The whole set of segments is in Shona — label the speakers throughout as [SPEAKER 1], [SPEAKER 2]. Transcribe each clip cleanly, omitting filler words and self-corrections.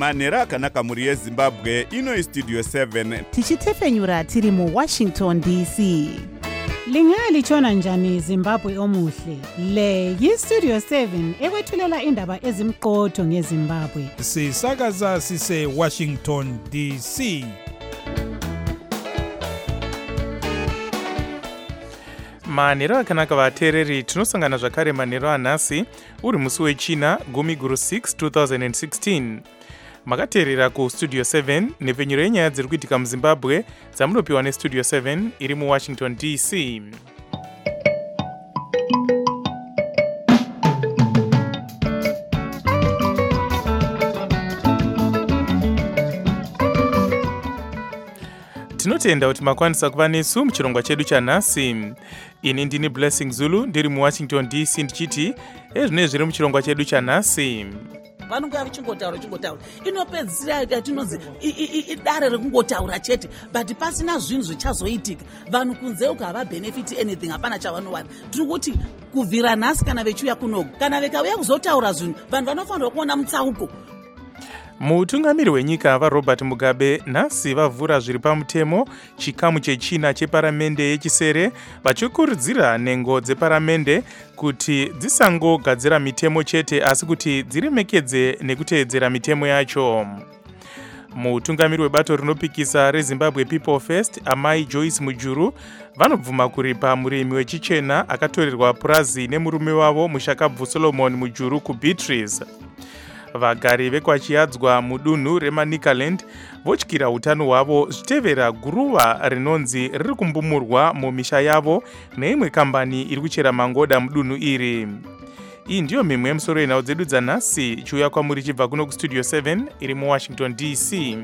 [SPEAKER 1] manhero akanaka muri yezimbabwe. Ino iStudio 7
[SPEAKER 2] tichitefenyura tiri mu Washington DC.
[SPEAKER 3] Lingalitshona njani Zimbabwe omuhle? Le yiStudio 7 ekwethulela indaba ezimqotho ngeZimbabwe.
[SPEAKER 4] Sisakaza sise Washington DC.
[SPEAKER 5] Manhero akanaka vateereri, tinosangana zvakare manhero anhasi uri musi wechina 10/6 2016. Makateerera kuStudio 7 nepfenyuro yenyaya dziri kuitika muZimbabwe dzamunopiwa neStudio 7 iri muWashington DC. Tinotenda kuti makwanisa kuva nesu muchirongwa chedu chanhasi. Ini ndini Blessing Zulu ndiri muWashington DC ndichiti ezvinenge zviri muchirongwa chedu chanhasi.
[SPEAKER 6] Vanongoya vichingotaura inopedzisira atinonzi idare rekungotaura chete, but pasina zvinhu zvichazoitika. Vanhu kunze uko havabhenefiti anything, hapana chavanowana. Tiri kuti kubvira nhasi kana vechiuya kunoku, kana vikauya kuzotaura zvinhu, vanhu vanofanirwa kuona mutsauko.
[SPEAKER 5] Mutungamiri wenyika vaRobert Mugabe nhasi vavhura zviri pamutemo chikamu chechina cheparamende yechisere, vachikurudzira nhengo dzeparamende kuti dzisangogadzira mitemo chete asi kuti dziremekedze nekuteedzera mitemo yacho. Mutungamiri webato rinopikisa reZimbabwe People First, Amai Joyce Mujuru, vanobvuma kuripa murimi wechichena akatorerwa purazi nemurume wavo Mushakabvu Solomon Mujuru kuBeatrice. Vagari vekwachiadzwa mudunhu reManicaland votyira utano hwavo zvitevera guruva rinonzi riri kumbumurwa mumisha yavo neimwe kambani iri kuchera mangoda mudunhu iri. Iyi ndiyo mimwe yemusoro yenhau dzedu dzanhasi, chiuya kwamuri chibva kuno kuStudio 7 iri muWashington DC.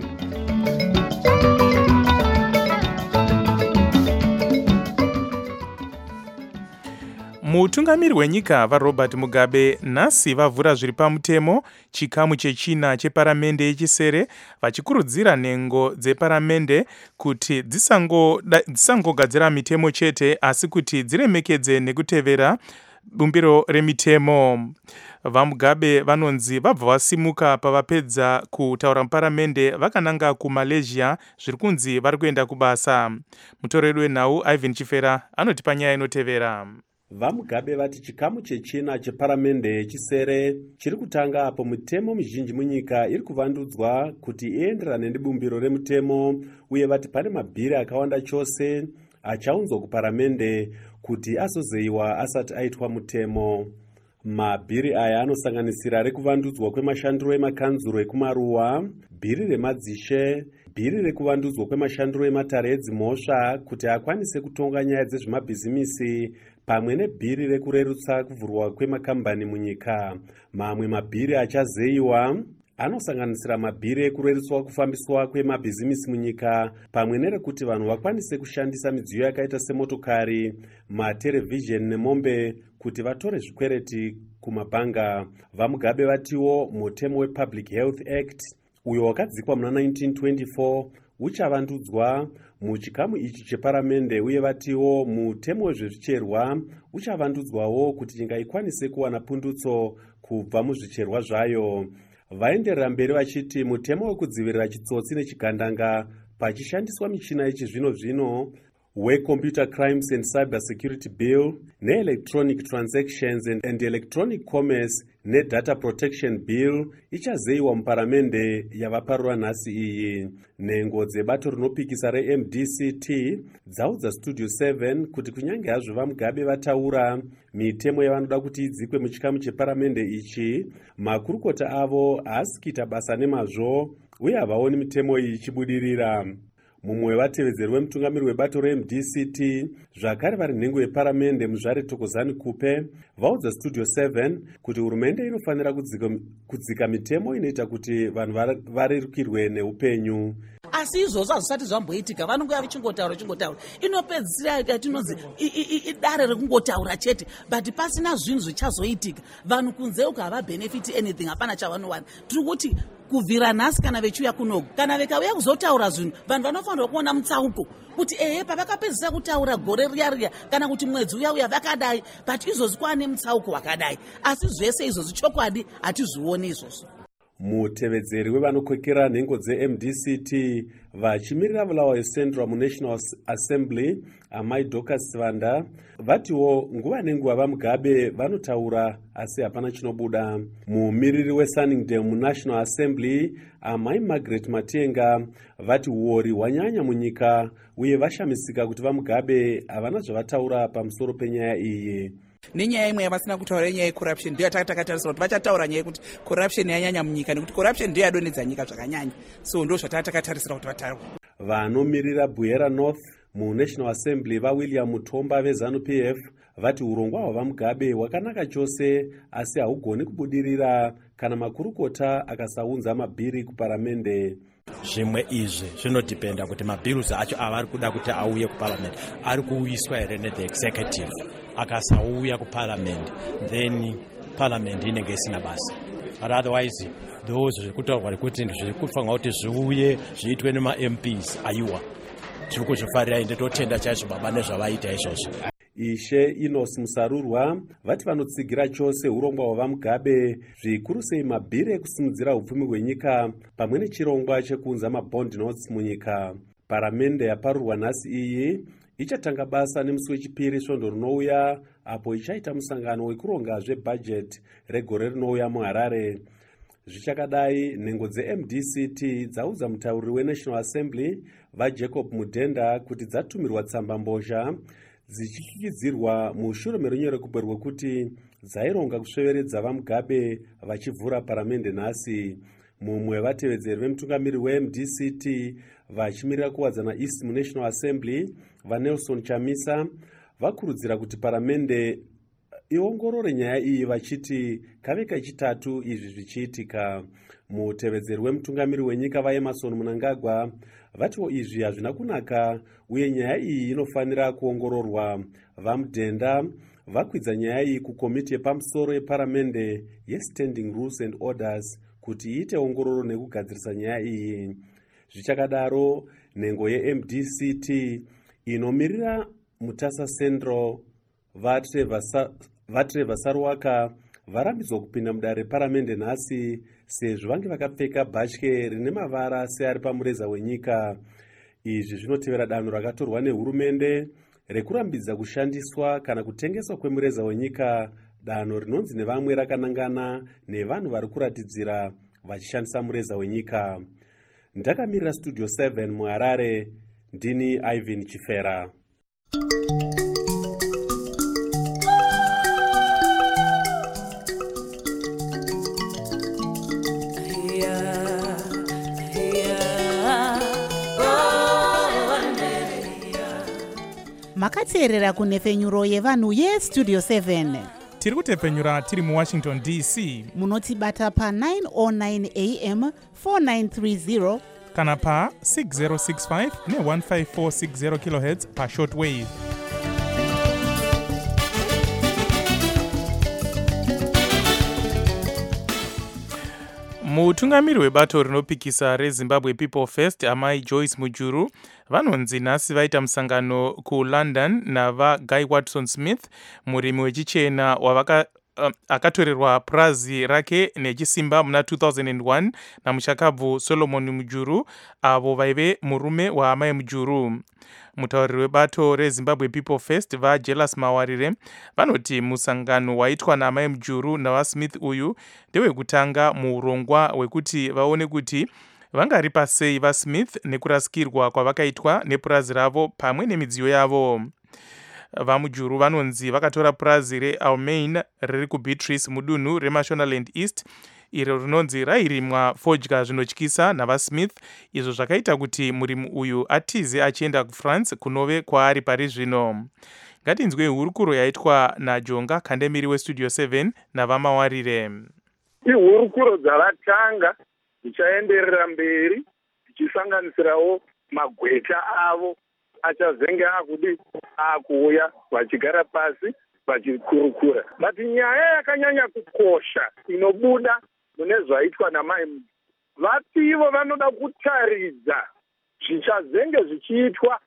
[SPEAKER 5] Mutungamiri wenyika vaRobert Mugabe nhasi vavhura zviri pamutemo chikamu chechina cheparamende yechisere, vachikurudzira nhengo dzeparamende kuti dzisangogadzira mitemo chete asi kuti dziremekedze nekutevera bumbiro remitemo. VaMugabe vanonzi vabva vasimuka pavapedza kutaura muparamende vakananga kuMalaysia, zviri kunzi vari kuenda kubasa. Mutoreri wenhau Ivan Chifera anotipa nyaya inotevera.
[SPEAKER 7] VaMugabe vati chikamu chechina cheparamende yechisere chiri kutanga apo mitemo mizhinji munyika iri kuvandudzwa kuti ienderane nebumbiro remutemo, uye vati pane mabhiri akawanda chose achaunzwa kuparamende kuti azozeyiwa asati aitwa mutemo. Mabhiri aya anosanganisira rekuvandudzwa kwemashandiro emakanzuro ekumaruwa, bhiri remadzishe, bhiri rekuvandudzwa kwemashandiro ematare edzimhosva kuti akwanise kutonga nyaya dzezvemabhizimisi, pamwe nebhiri rekurerutsa kuvhurwa kwemakambani munyika. Mamwe mabhiri achazeyiwa anosanganisira mabhiri ekurerutswa kufambiswa kwemabhizimisi munyika, pamwe nerekuti vanhu vakwanise kushandisa midziyo yakaita semotokari, matelevhizheni nemombe kuti vatore zvikwereti kumabhanga. VaMugabe vatiwo mutemo wePublic Health Act uyo wakadzikwa muna 1924 uchavandudzwa muchikamu ichi cheparamende, uye vatiwo mutemo wezvezvicherwa uchavandudzwawo kuti nyika ikwanise kuwana pundutso kubva muzvicherwa zvayo. Vaenderera mberi vachiti mutemo wekudzivirira chitsotsi nechigandanga pachishandiswa michina yechizvino-zvino weComputer Crimes and Cyber Security Bill, neElectronic Transactions and Electronic Commerce neData Protection Bill ichazeyiwa muparamende yavaparura nhasi iyi. Nhengo dzebato rinopikisa reMDCT dzaudza Studio 7 kuti kunyange hazvo vaMugabe vataura mitemo yavanoda kuti idzikwe muchikamu cheparamende ichi, makurukota avo haasi kuita basa nemazvo uye havaoni mitemo iyi ichibudirira. Mumwe wevatevedzeri wemutungamiri webato reMDCT zvakare vari nhengo yeparamende Muzvare Thokozani Kupe vaudza Studio 7 kuti hurumende inofanira kudzika mitemo inoita kuti vanhu varerukirwe neupenyu.
[SPEAKER 6] Asi izvozvo hazvisati zvamboitika, vanongoya vichingotaura inopedzisira atinonzi idare rekungotaura chete, but pasina zvinhu zvichazoitika. Vanhu kunze uko havabhenefiti anything, hapana chavanowana. Tiri kuti kubvira nhasi kana vechiuya kunoku, kana vikauya kuzotaura zvinhu, vanhu vanofanirwa kuona mutsauko kuti pavakapedzisa kutaura gore riya kana kuti mwedzi uya vakadai, but izvozvi kwaane mutsauko wakadai. Asi zvese izvozvi chokwadi hatizvioni izvozvo.
[SPEAKER 7] Mutevedzeri wevanokokera nhengo dzeMDCT vachimirira Bulawayo Central muNational Assembly amai Dorcas Sivanda vatiwo nguva nenguva vaMugabe vanotaura asi hapana chinobuda. Mumiriri weSunningdale muNational Assembly amai Margaret Matenga vati uori hwanyanya munyika uye vashamisika kuti vaMugabe havana zvavataura pamusoro penyaya iyi.
[SPEAKER 8] Nenyaya imwe yavasina kutaura nyaya yecorruption ndiyo takatarisira kuti vachataura nyaya yekuti corruption yanyanya munyika nekuti corruption ndiyo yadonedza nyika zvakanyanya, so ndo zvatakatarisira kuti vataure.
[SPEAKER 7] Vanomirira Buyera North muNational Assembly vaWilliam Mutomba veZANU-PF vati urongwa hwavaMugabe hwakanaka chose asi haugoni kubudirira kana makurukota akasaunza mabhiri kuparamende.
[SPEAKER 9] Zvimwe izvi zvinodipenda kuti mabhirusi acho avari kuda kuti auye kuparamende ari kuuyiswa here nethe executive. Akasauya kuparliament, then parliament inenge isina basa. But otherwise, those zvekutaurwa kuti zvirikufanirwa kuti zviuye zviitwe nemaMPs aiwa. Tiri kuzvifarira ende totenda chaizvo baba nezvavaita izvozvo.
[SPEAKER 7] Ishe Inos Musarurwa vati vanotsigira chose urongwa hwavaMugabe zvikuru sei mabhiri ekusimudzira upfumi hwenyika pamwe nechirongwa chekuunza mabond notes munyika. Paramende yaparurwa nhasi iyi ichatanga basa nemusi wechipiri svondo rinouya apo ichaita musangano wekuronga zvebhajeti regore rinouya muHarare. Zvichakadai nhengo dzeMDCT dzaudza mutauriri weNational Assembly vaJacob Mudhenda kuti dzatumirwa tsamba mbozha dzichikikidzirwa mushure merunyerekupe rwekuti dzaironga kusveveredza vaMugabe vachivhura paramende nhasi. Mumwe vatevedzeri vemutungamiriri weMDCT vachimirira kuwadzana East muNational Assembly vaNelson Chamisa vakurudzira kuti paramende iongorore nyaya iyi vachiti kave kachitatu izvi zvichiitika. Mutevedzeri wemutungamiriri wenyika vaEmerson Mnangagwa vatiwo izvi hazvina kunaka uye nyaya iyi inofanira kuongororwa. VaMudhenda vakwidza nyaya iyi kukomiti yepamusoro yeparamende yeStanding Rules and Orders kuti iite ongororo nekugadzirisa nyaya iyi. Zvichakadaro nhengo yeMDCT inomirira Mutasa Central vaTrevor Sarwaka varambidzwa kupinda mudare reparamende nhasi sezvo vange vakapfeka bhatye rine mavara seari pamureza wenyika. Izvi zvinotevera danho rakatorwa nehurumende rekurambidza kushandiswa kana kutengeswa kwemureza wenyika, danho rinonzi nevamwe rakanangana nevanhu vari kuratidzira vachishandisa mureza wenyika. Ndakamirira Studio 7 muHarare, ndini Ivan Chifera.
[SPEAKER 2] Makateerera kunhefenyuro yevanhu yeStudio 7.
[SPEAKER 5] Tiri kutepfenyura tiri muWashington DC.
[SPEAKER 2] Munotibata pa909 AM 4930
[SPEAKER 5] kana pa 6065 ne15460 kHz pa shortwave. Mutungamiri webato rinopikisa reZimbabwe People First amai Joyce Mujuru vanonzi nhasi vaita musangano kuLondon navaGuy Watson Smith, murimi wechichena akatorerwa purazi rake nechisimba muna 2001 namushakabvu Solomon Mujuru avo vaive murume waamai Mujuru. Mutauriri webato reZimbabwe People First vaJelas Mawarire vanoti musangano waitwa naamai Mujuru navaSmith uyu ndewekutanga muurongwa wekuti vaone kuti vangaripa sei vaSmith nekurasikirwa kwavakaitwa nepurazi ravo pamwe nemidziyo yavo. VaMujuru vanonzi vakatora purazi reAlmain riri kuBeatrice mudunhu reMashonaland East iro rinonzi rairimwa fodya zvinotyisa navaSmith, izvo zvakaita kuti murimi uyu atize achienda kuFrance kunove kwaari pari zvino. Ngatinzwe hurukuro yaitwa naJonga Kandemiri weStudio 7 navaMawarire.
[SPEAKER 10] Ihurukuro dzavatanga dzichaenderera mberi dzichisanganisirawo magweta avo achazenge akuuya vachigara pasi vachikurukura. But nyaya yakanyanya kukosha inobuda mune zvaitwa namai vativo vanoda kutaridza zvichazenge zvichiitwa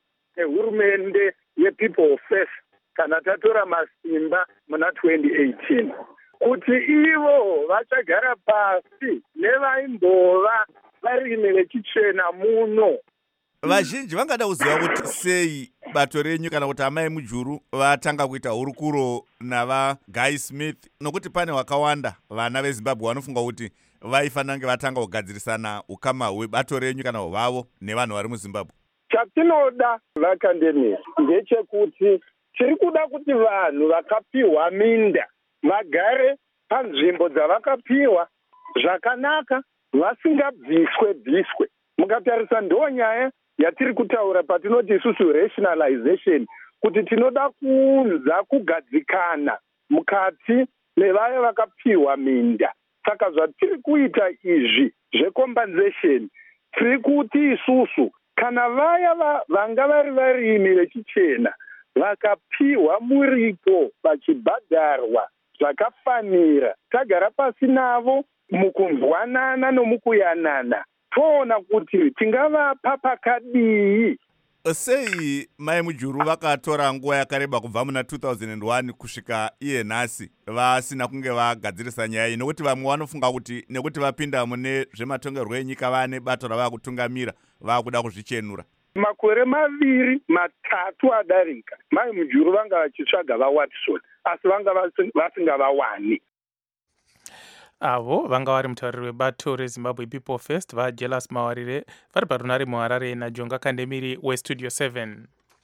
[SPEAKER 10] nehurumende yePeople First kana tatora masimba muna 2018. kuti ivo vachagara pasi nevaimbova varimi vechichena muno.
[SPEAKER 1] Vazhinji vangada kuziva kuti sei bato renyu kana kuti Amai Mujuru vatanga kuita hurukuro navaGuy Smith, nokuti pane wakawanda vana veZimbabwe vanofunga kuti vaifanira kunge vatanga kugadzirisana ukama hwebato renyu kana hwavo nevanhu vari muZimbabwe.
[SPEAKER 10] Chatinoda vakandemiri ndechekuti tiri kuda kuti vanhu vakapiwa minda vagare panzvimbo dzavakapiwa zvakanaka, vasingabviswe. Mukatarisa ndo nyaya yatiri kutaura patinoti isusu rationalization, kuti tinoda kuunza kugadzikana mukati mevaya vakapiwa minda. Saka zvatiri kuita izvi zvecompensation, tiri kuti isusu kana vaya vanga vari varimi vechichena vakapiwa muripo vachibhadharwa zvakafanira, tagara pasi navo mukunzwanana nomukuyanana, toona kuti tingavapa pakadii.
[SPEAKER 1] Sei Mai Mujuru vakatora nguva yakareba kubva muna 2001 kusvika iye nhasi vasina kunge vagadzirisa nyaya iyi, nokuti vamwe vanofunga kuti nekuti vapinda mune zvematongerwo enyika vane bato ravava kutungamira vakuda kuzvichenura?
[SPEAKER 10] Makore 2-3 adarika, Mai Mujuru vanga vachitsvaga vaWatson asi vanga vasingavawani.
[SPEAKER 5] Avo vanga vari mutauriri webato reZimbabwe People First vaJealous Mawarire vari parunare muHarare naJonga Kandemiri weStudio 7.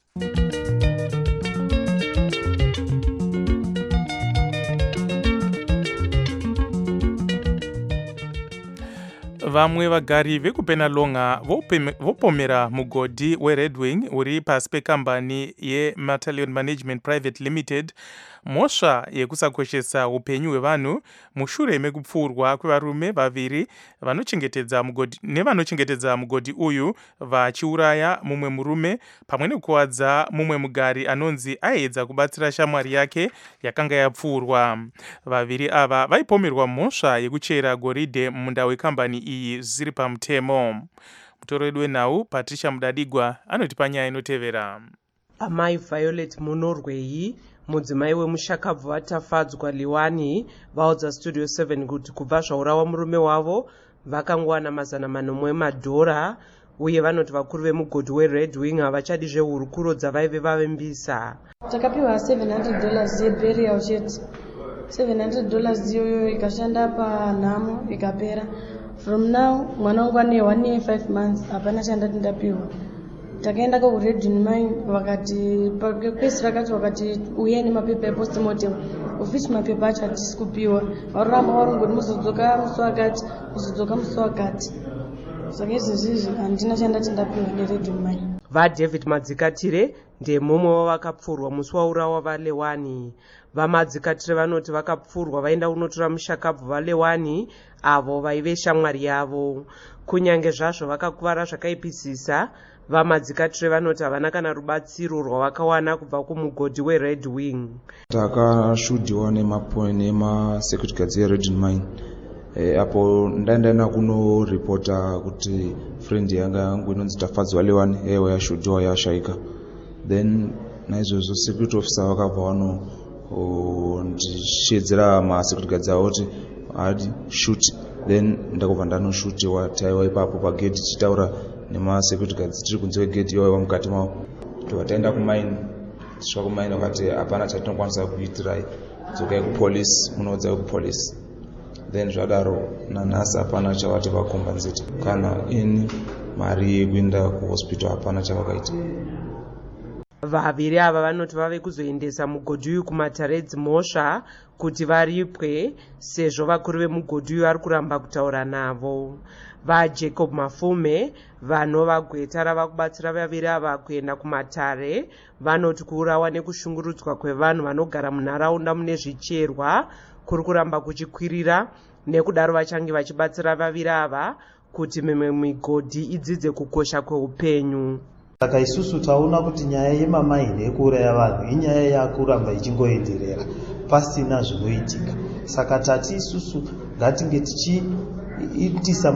[SPEAKER 5] Vamwe vagari vekuPenalonga vopomera mugodhi weRedwing uri pasi pekambani yeMatalion Management Private Limited mhosva yekusakoshesa upenyu hwevanhu mushure mekupfurwa kwevarume vaviri vanochengetedza mugodhi uyu vachiuraya mumwe murume pamwe nekuwadza mumwe mugari anonzi aedza kubatsira shamwari yake yakanga yapfurwa. Vaviri ava vaipomerwa mhosva yekuchera goridhe mumunda wekambani iyi zvisiri pamutemo. Mutoro wedu wenhau Patricia Mudadigwa anotipa nyaya inotevera.
[SPEAKER 11] Amai Violet Munorwei, mudzimai wemushakabvu vatafadzwa Liwani, vaudza Studio 7 kuti kubva zvaurawa murume wavo vakangowana $100 emadhora, uye vanoti vakuru vemugodhi weRedwing havachadi zvehurukuro dzavaive vavembisa.
[SPEAKER 12] Takapiwa $700 yeburial chete. $700 iyoyo ikashanda panhamo ikapera. From now mwana wangu ane 1 year 5 months hapana chandati ndapiwa. Takaenda kuRedwing mine vakati pakupedzisira kacho vakati uye nemapepa epostmortem, of which mapepa acho hatisi kupiwa. Varoramba varongoti muzodzoka musi wakati. Saka izvezvizvi handina chandati ndapiwa neRedwing mine.
[SPEAKER 11] VaDavid Madzikatire ndemumwe wavakapfurwa musi waurawa vaLewani. VaMadzikatire vanoti vakapfurwa vaenda kunotora mushakabvu vaLewani avo vaive shamwari yavo. Kunyange zvazvo vakakuvara zvakaipisisa, VaMadzikatire vanoti havana kana rubatsiro rwavakawana kubva kumugodhi weRedwing.
[SPEAKER 13] Takashudhiwa nemasecurity guards eRedwing mine. Apo ndaenda kunoripota kuti friend yangu inonzi Tafadzwa Lewani yashudhiwa yashaika. Then naizvozvo security officer vakabva vanondishedzera masecurity guards avo kuti hadi shoot. Then ndakubva ndanoshutiwa taiwa ipapo pagedhi tichitaura nemasecurity guards tiri kunze kwegedhi iwayo mukati mavo. Tataenda kumaini, tisvika kumaini vakati hapana chatinokwanisa kuitirai, dzokai kupolisi munoudza kupolisi. Then zvadaro nanhasi hapana chavati vakombenzeta, kana ini mari yekuenda kuhospital hapana chavakaita.
[SPEAKER 11] Vaviri ava vanoti vave kuzoendesa mugodhi uyu kumatare dzimhosva kuti varipwe, sezvo vakuru vemugodhi uyu vari kuramba kutaura navo. VaJacob Mafume vanova gweta rava kubatsira vaviri ava kuenda kumatare vanoti kuurawa nekushungurudzwa kwevanhu vanogara munharaunda mune zvicherwa kuri kuramba kuchikwirira, nekudaro vachange vachibatsira vaviri ava kuti mimwe migodhi idzidze kukosha kweupenyu.
[SPEAKER 14] Saka isusu taona kuti nyaya yemamaini ekuuraya vanhu inyaya yakuramba ichingoenderera pasina zvinoitika. Saka tati isusu ngatinge tichiitisa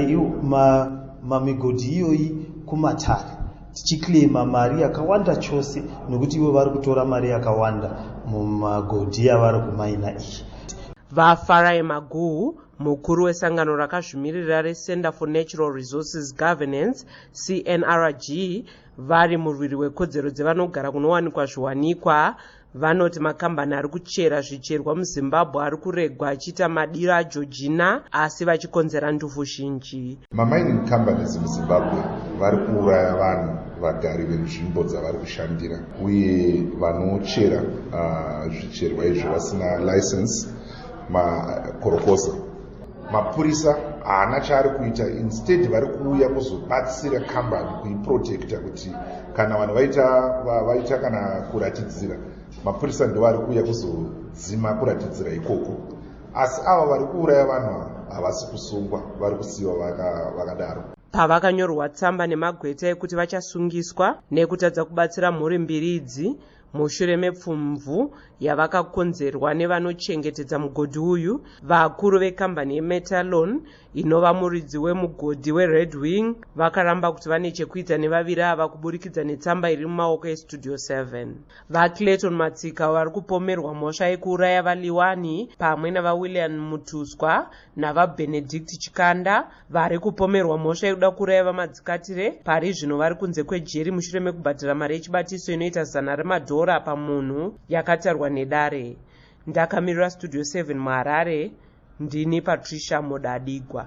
[SPEAKER 14] mamigodhi iyoyi kumatare, tichiklema mari yakawanda chose, nokuti ivo vari kutora mari yakawanda mumagodhi avari kumaina iyi.
[SPEAKER 11] vafarai maguhu mukuru wesangano rakazvimirira recenter for natural resources governance cnrg vari murwiri wekodzero dzevanogara kunowanikwa zviwanikwa vanoti makambani ari kuchera zvicherwa muzimbabwe ari kuregwa achiita madiro ajojina asi vachikonzera ndufu zhinji.
[SPEAKER 15] mamining companies muzimbabwe vari kuuraya vanhu vagari venzvimbo dzavari kushandira uye vanochera zvicherwa izvi vasina license makorokosa. mapurisa haana chaari kuita, instead vari kuuya kuzobatsira kambani kuiprotecta kuti kana vanhu vaita kana kuratidzira, mapurisa ndo vari kuuya kuzodzima kuratidzira ikoko. asi ava vari kuuraya vanhu havasi kusungwa, vari kusiyiwa vakadaro.
[SPEAKER 11] pavakanyorwa tsamba nemagweta ekuti vachasungiswa nekutadza kubatsira mhuri mbiri idzi mushure mepfumvu yavakakonzerwa nevanochengetedza mugodhi uyu, vakuru vekambani yemetalon inova muridzi wemugodhi wered wing vakaramba kuti vane chekuita nevaviri ava kuburikidza netsamba iri mumaoko estudio 7. vaclayton matsika vari kupomerwa mhosva yekuuraya valiwani pamwe navawilliam mutuswa navabenedict chikanda vari kupomerwa mhosva yekuda kuuraya vamadzikatire. pari zvino vari kunze kwejeri mushure mekubhadhira mari yechibatiso inoita $100 pamunhu yakatarwa nedare. ndakamirira studio 7 muharare, ndini patricia modadigwa.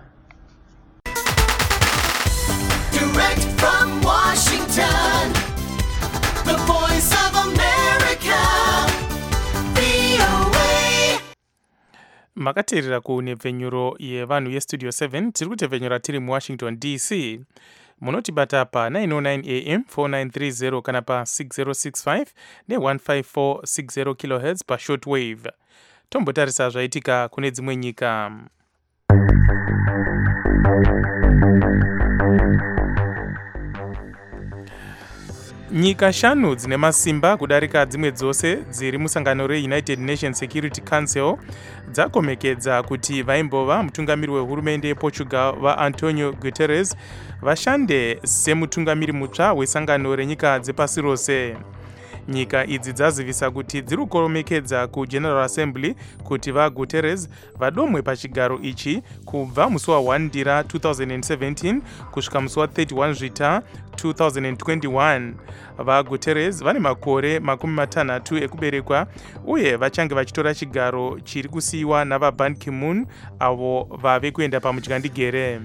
[SPEAKER 16] Direct from Washington, the voice of America, VOA.
[SPEAKER 5] makateerera kunhepfenyuro yevanhu yestudio 7. tiri kutepfenyura tiri muwashington dc. munotibata pa 909 am 4930 kana pa 6065 ne15460 kHz pa shortwave. tombotarisa zvaitika kune dzimwe nyika. nyika 5 dzine masimba kudarika dzimwe dzose dziri musangano reunited nations security council dzakomekedza kuti vaimbova mutungamiri wehurumende yeportugal vaantonio guterres vashande semutungamiri mutsva wesangano renyika dzepasi rose. nyika idzi dzazivisa kuti dziri kukomekedza kugeneral assembly kuti vaguterres vadomwe pachigaro ichi kubva musi wa1 ndira 2017 kusvika musi wa31 zvita 2021. vaguterres vane makore 60 ekuberekwa uye vachange vachitora chigaro chiri kusiyiwa navaban ki-moon avo vave kuenda pamudyandigere.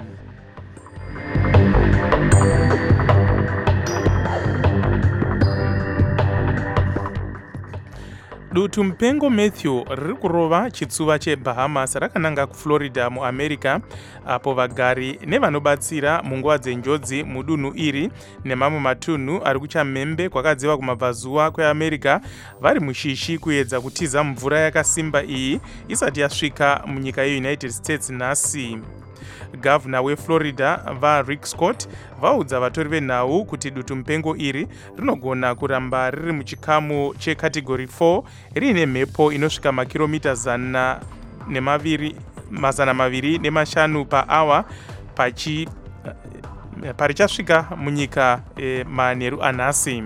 [SPEAKER 5] dutu mupengo Matthew riri kurova chitsuva cheBahamas rakananga kuFlorida muAmerica, apo vagari nevanobatsira munguva dzenjodzi mudunhu iri nemamwe matunhu ari kuchamhembe kwakadziva kumabvazuva kweAmerica vari mushishi kuedza kutiza mvura yakasimba iyi isati yasvika munyika yeUnited States nhasi. gavhuna weFlorida vaRick Scott vaudza vatori venhau kuti dutu mupengo iri rinogona kuramba riri muchikamu chekategori 4 riine mhepo inosvika makiromita 205 paawa parichasvika munyika manheru anhasi.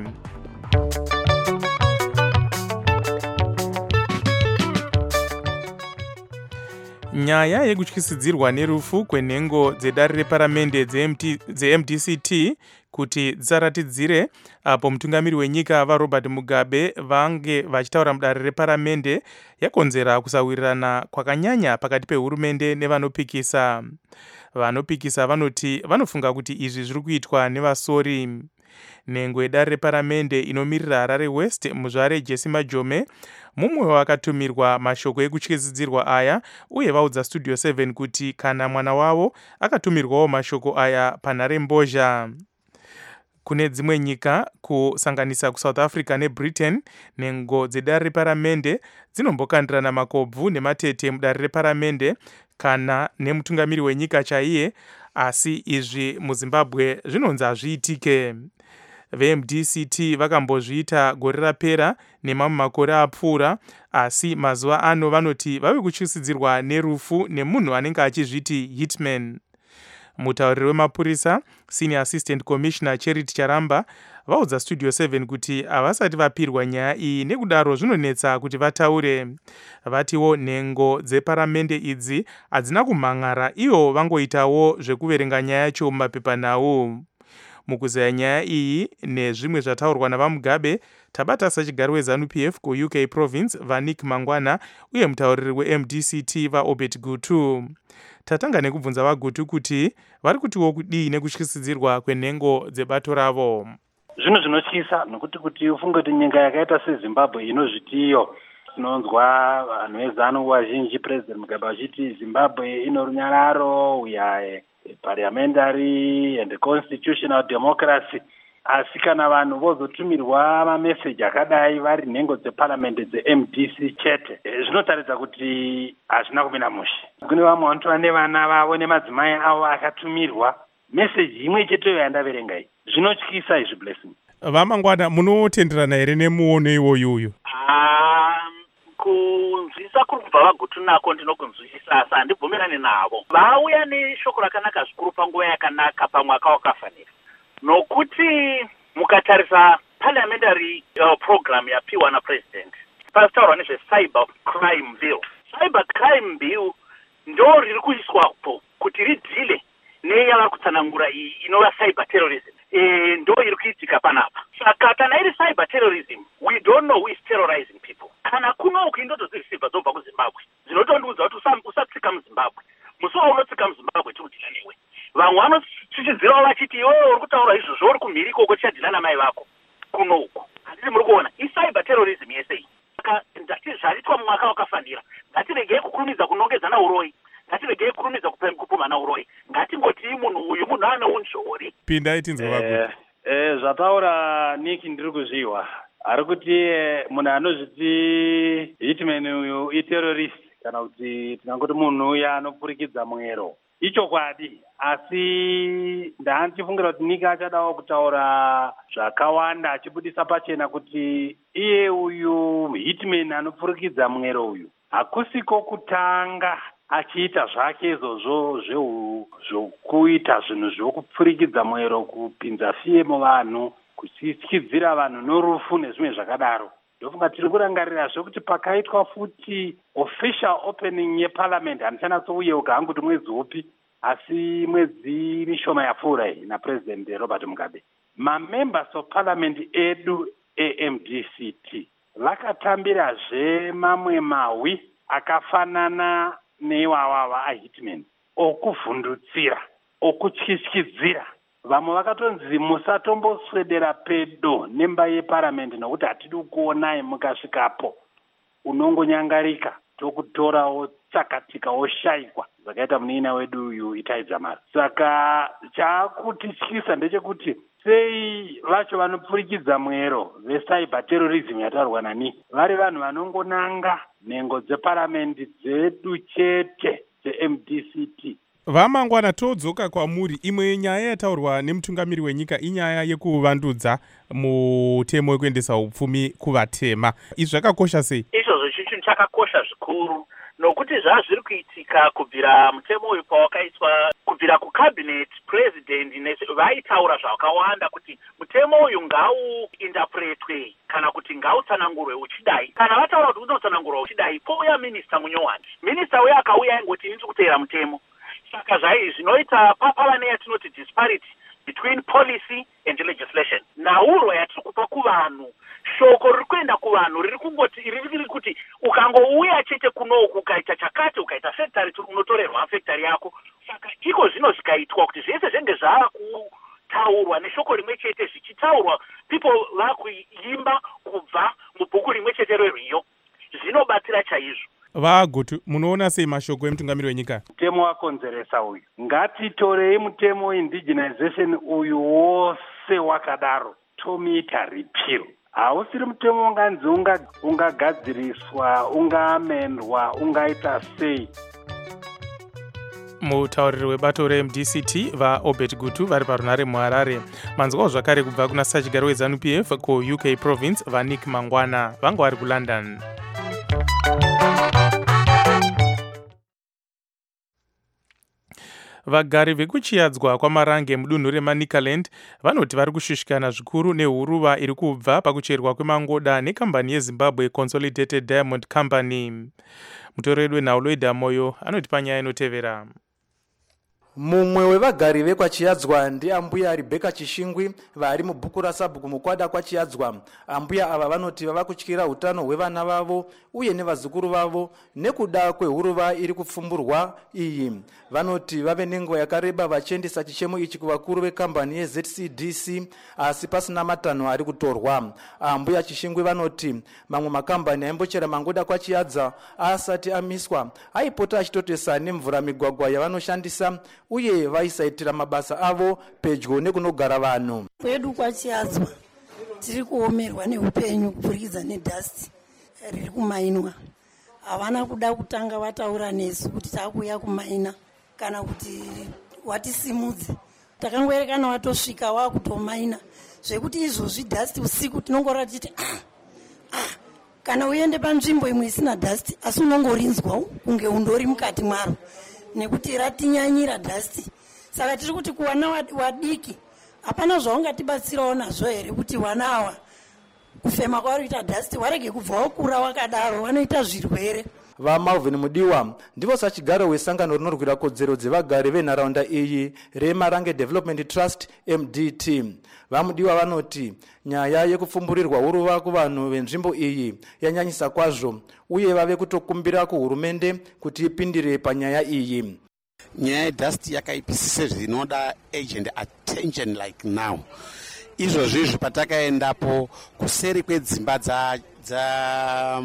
[SPEAKER 5] nyaya yekutyisidzirwa nerufu kwenhengo dzedare reparamende dzeMDCT kuti dzisaratidzire apo mutungamiri wenyika vaRobert Mugabe vange vachitaura mudare reparamende yakonzera kusawirirana kwakanyanya pakati pehurumende nevanopikisa. vanopikisa vanoti vanofunga kuti izvi zviri kuitwa nevasori. nhengo yedare reparamende inomirira Harare West muzvare Jesse Majome mumwe wakatumirwa mashoko ekutyisidzirwa aya uye vaudza studio 7 kuti kana mwana wavo akatumirwawo mashoko aya panhare mbozha. kune dzimwe nyika kusanganisa kuSouth Africa neBritain, nhengo dzedare reparamende dzinombokandirana makobvu nematete mudare reparamende kana nemutungamiri wenyika chaiye, asi izvi muZimbabwe zvinonzi hazviitike. VMDCT vakambozviita gore rapera nemamwe makore apfuura, asi mazuva ano vanoti vave kutyisidzirwa nerufu nemunhu anenge achizviti hitman. mutauriri wemapurisa senior assistant commissioner Charity Charamba vaudza studio 7 kuti havasati vapirwa nyaya iyi, nekudaro zvinonetsa kuti vataure. Vatiwo nhengo dzeparamende idzi hadzina kumhang'ara, ivo vangoitawo zvekuverenga nyaya yacho mumapepanhau. Mukuzaya nyaya iyi nezvimwe zvataurwa navamugabe, tabata sachigari weZANU-PF kuUK province vaNick Mangwana uye mutauriri weMDCT vaObert Gutu. Tatanga nekubvunza vaGutu kuti vari kutiwo kudii nekutyisidzirwa kwenhengo dzebato ravo.
[SPEAKER 17] Zvinhu zvinotyisa nokuti kuti ufunge kuti nyika yakaita seZimbabwe inozvitiyo, tinonzwa vanhu vezanu vazhinji President Mugabe vachiti Zimbabwe ino runyararo, we are parliamentary and constitutional democracy. Asi kana vanhu vozotumirwa mameseji akadai vari nhengo dzeparamendi dzeMDC chete, zvinotaridza kuti hazvina kumira mushe. Kune vamwe vanotova nevana vavo nemadzimai avo akatumirwa meseji imwe cheteyo yandaverenga iyi. Zvinotyisa izvi Blessing.
[SPEAKER 5] Vamangwana, munotenderana here nemuono iwoyu?
[SPEAKER 18] Kunzwisa kuri kubva vaGutu nako ndinokunzwisisa, asi handibvumirani navo. Vauya neshoko rakanaka zvikuru panguva yakanaka pamwaka wakafanira, nokuti mukatarisa parliamentary program yapiwa napresident pasitaurwa nezvecyber crime bill. Cyber crime bill ndo riri kuiswapo kuti ridhile neyavari kutsanangura iyi inova cyber terrorism. Ndo iri kuitika panapa. Saka kana iri cyber terrorism, we don't know who is terrorizing people. Kana kunoku indotozivisibva dzobva kuZimbabwe dzinotondiudza kuti usatsika muZimbabwe, musuwo unotsika muZimbabwe tikudhila newe. Vamwe vanochichidzirawo vachiti iwewe uri kutaura izvozvo uri kumhiri ikoko tichadhila namai vako kunoku. Handiti muri kuona icyber terrorism yese iyi. Saka zvaitwa mumwaka wakafanira, ngatiregei kukurumidza kunongedzana uroyi, ngatiregei kukurumidza kupumhana uroyi, ngatingoti munhu uyu munhu ane unzvori.
[SPEAKER 5] Pindai tinzwe vaGutu.
[SPEAKER 17] Zvataura Nick ndiri kuzviwa, ari kuti munhu anozviti hitman uyu iterrorist, kana kuti tinangoti munhu uya anopfurikidza mwero, ichokwadi. Asi ndandifungira kuti Nick achadawo kutaura zvakawanda achibudisa pachena kuti iye uyu hitman anopfurikidza mwero uyu hakusiko kutanga achiita zvake izvozvo zvokuita zvinhu zvokupfurikidza mwero, kupinza fiye muvanhu, kutyisidzira vanhu norufu nezvimwe zvakadaro. Ndofunga tiri kurangarirazve kuti pakaitwa futi official opening yeparliament, handichanatsouyeuka hangu kuti mwedzi upi, asi mwedzi mishoma yapfuura iyi napresident Robert Mugabe, mamembers of parliament edu eMDCT vakatambirazve mamwe mahwi akafanana neiwawava ahitman, okuvhundutsira, okutyityidzira. Vamwe vakatonzi musatomboswedera pedo nemba yeparamendi nokuti hatidi kuonai mukasvikapo, unongonyangarika, tokutorawo tsakatika woshayikwa, zvakaita munin'a wedu uyu Itai Dzamara. Saka chakutityisa ndechekuti sei vacho vanopfurikidza mwero vecyber terrorism yataurwa nani vari vanhu vanongonanga nhengo dzeparamendi dzedu chete dzeMDCT.
[SPEAKER 5] Vamangwana, todzoka kwamuri. Imwe nyaya yataurwa nemutungamiri wenyika inyaya yekuvandudza mutemo wekuendesa upfumi kuvatema. Izvi zvakakosha sei?
[SPEAKER 18] Izvozvo chinhu chakakosha zvikuru, nokuti zvazviri kuitika kubvira mutemo uyu pawakaiswa, kubvira kucabinet president vaitaura zvakawanda kuti mutemo uyu ngauinterpretwe kana kuti ngautsanangurwe uchidai. Kana vataura kuti unotsanangurwa uchidai, pouya minista munyowani. Minista uyo akauya aingoti ndiri kuteera mutemo. Saka zvinoita papava neyatinoti disparity between policy and legislation. Nauro yatiri kupa kuvanhu, shoko riri kuenda kuvanhu riri kungoti riri kuti ukangouya chete kunoku ukaita chakati ukaita factory unotorerwa factory yako. Saka iko zvino zvikaitwa kuti zvese zvenge zvava kutaurwa neshoko rimwe chete, zvichitaurwa people vakuimba kubva mubhuku rimwe chete rerwiyo, zvinobatsira chaizvo.
[SPEAKER 5] VaGutu, munoona sei mashoko emutungamiri wenyika?
[SPEAKER 17] Mutemo wakonzeresa uyu, ngatitorei mutemo indigenization uyu wose wakadaro tomiita repeal. Hausiri mutemo unganzi ungagadziriswa, ungaamendwa, ungaita sei.
[SPEAKER 5] Mutauriri webato reMDCT vaObert Gutu vari parunare muHarare. Manzwawo zvakare kubva kuna sachigari weZANU-PF kuUK province vaNick Mangwana vanga vari kuLondon. vagari vekuchiadzwa kwamarange mudunhu remanicaland vanoti vari kushushikana zvikuru nehuruva iri kubva pakucherwa kwemangoda nekambani yezimbabwe consolidated diamond company. Mutori wedu wenhauloida moyo anoti panyaya inotevera.
[SPEAKER 19] Mumwe wevagari vekwachiadzwa ndiambuya Rebecca Chishingwi vari mubhuku rasabhuku mukwada kwachiadzwa. Ambuya ava vanoti vava kutyira utano hwevana vavo uye nevazukuru vavo nekuda kwehuruva iri kupfumburwa iyi. Vanoti vave nenguva yakareba vachiendesa chichemo ichi kuvakuru vekambani yeZCDC asi pasina matanho ari kutorwa. Ambuya Chishingwi vanoti mamwe makambani aimbochera mangoda kwachiadza asati amiswa aipota achitotesa nemvura migwagwa yavanoshandisa uye vaisaitira mabasa avo pedyo nekunogara vanhu.
[SPEAKER 20] Kwedu kwachiadzwa tiri kuomerwa neupenyu kupfurikidza nedhasti riri kumainwa. Havana kuda kutanga vataura nesu kuti takuuya kumaina kana kuti watisimudze. Takangoerekana watosvika wakutomaina zvekuti izvozvi dhasti usiku tinongora tichiti kana uende panzvimbo imwe isina dhasti asi unongorinzwa kunge undori mukati mwaro nekuti ratinyanyira dhasti. Saka tiri kuti kuwana wadiki hapana zvaungatibatsirawo nazvo here kuti vana ava kufema kwaroita dhasti warege kubva wakura wakadaro vanoita zvirwere.
[SPEAKER 19] VaMalvin Mudiwa ndivo sachigaro wesangano rinorwira kodzero dzevagari venharaunda iyi reMarange Development Trust MDT. VaMudiwa vanoti nyaya yekupfumburirwa huruva kuvanhu venzvimbo iyi yanyanyisa kwazvo uye vave kutokumbira kuhurumende kuti ipindire panyaya iyi.
[SPEAKER 21] Nyaya yedhasti yakaipisise zvinoda agent attention like now. Izvozvi patakaendapo kuseri kwedzimba dza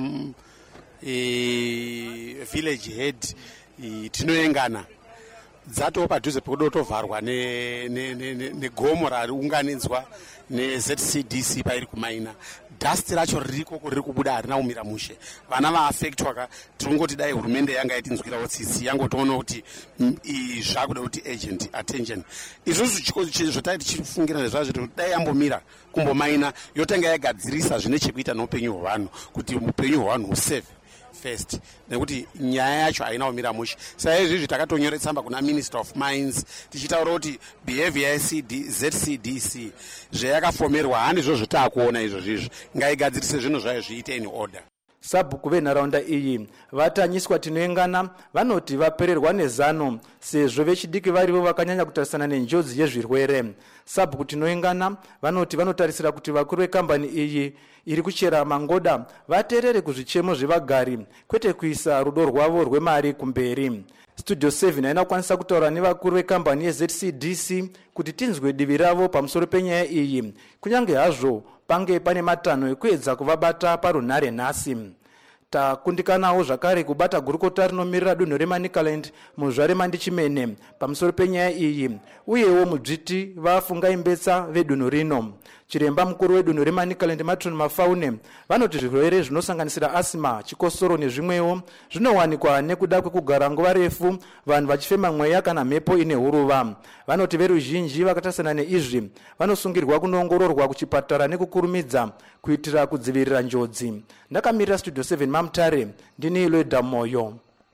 [SPEAKER 21] village head tinoengana dzatoo padhuze pekuda kutovharwa negomo rariunganidzwa neZCDC pairi kumaina. Dhasti racho ririko riri kubuda harina kumira mushe. Vana vaafektwa tirongoti dai hurumende yanga itinzwirawo tsitsi yangotoona kuti zvakuda kuti agent attention. Izvozvo zvotai tichifungira nezvazvo kuti dai yambomira kumbomaina yotanga yagadzirisa zvine chekuita noupenyu hwevanhu kuti upenyu hwevanhu husafe first nekuti nyaya yacho haina kumira mushe. Saka izvizvi takatonyora tsamba kuna Minister of Mines tichitaura kuti behavior yeZCDC zvayakafomerwa handizvo zvotaakuona izvozvizvi ngaigadzirise zvinhu zvayo zviite in order.
[SPEAKER 19] Sabhuku venharaunda iyi vatanyiswa tinoengana vanoti vapererwa nezano sezvo vechidiki varivo vakanyanya kutarisana nenjodzi yezvirwere. Sabhuku tinoengana vanoti vanotarisira kuti vakuru vekambani iyi iri kuchera mangoda vateerere kuzvichemo zvevagari kwete kuisa rudo rwavo rwemari kumberi. Studio 7 haina kukwanisa kutaura nevakuru vekambani yeZCDC kuti tinzwe divi ravo pamusoro penyaya iyi kunyange hazvo pange pane matanho ekuedza kuvabata parunhare nhasi. Takundikanawo zvakare kubata gurukota rinomirira dunhu reManicaland muzvare Mandichimene pamusoro penyaya iyi uyewo mudzviti vafungai mbetsa vedunhu rino. Chiremba mukuru wedunhu reManicaland Matron Mafaune vanoti zvirwere zvinosanganisira asima, chikosoro nezvimwewo zvinowanikwa nekuda kwekugara nguva refu vanhu vachifema mweya kana mhepo ine huruva. Vanoti veruzhinji vakatasana neizvi vanosungirwa kunoongororwa kuchipatara nekukurumidza kuitira kudzivirira njodzi. Ndakamirira Studio 7 Mamutare ndini Loida Moyo.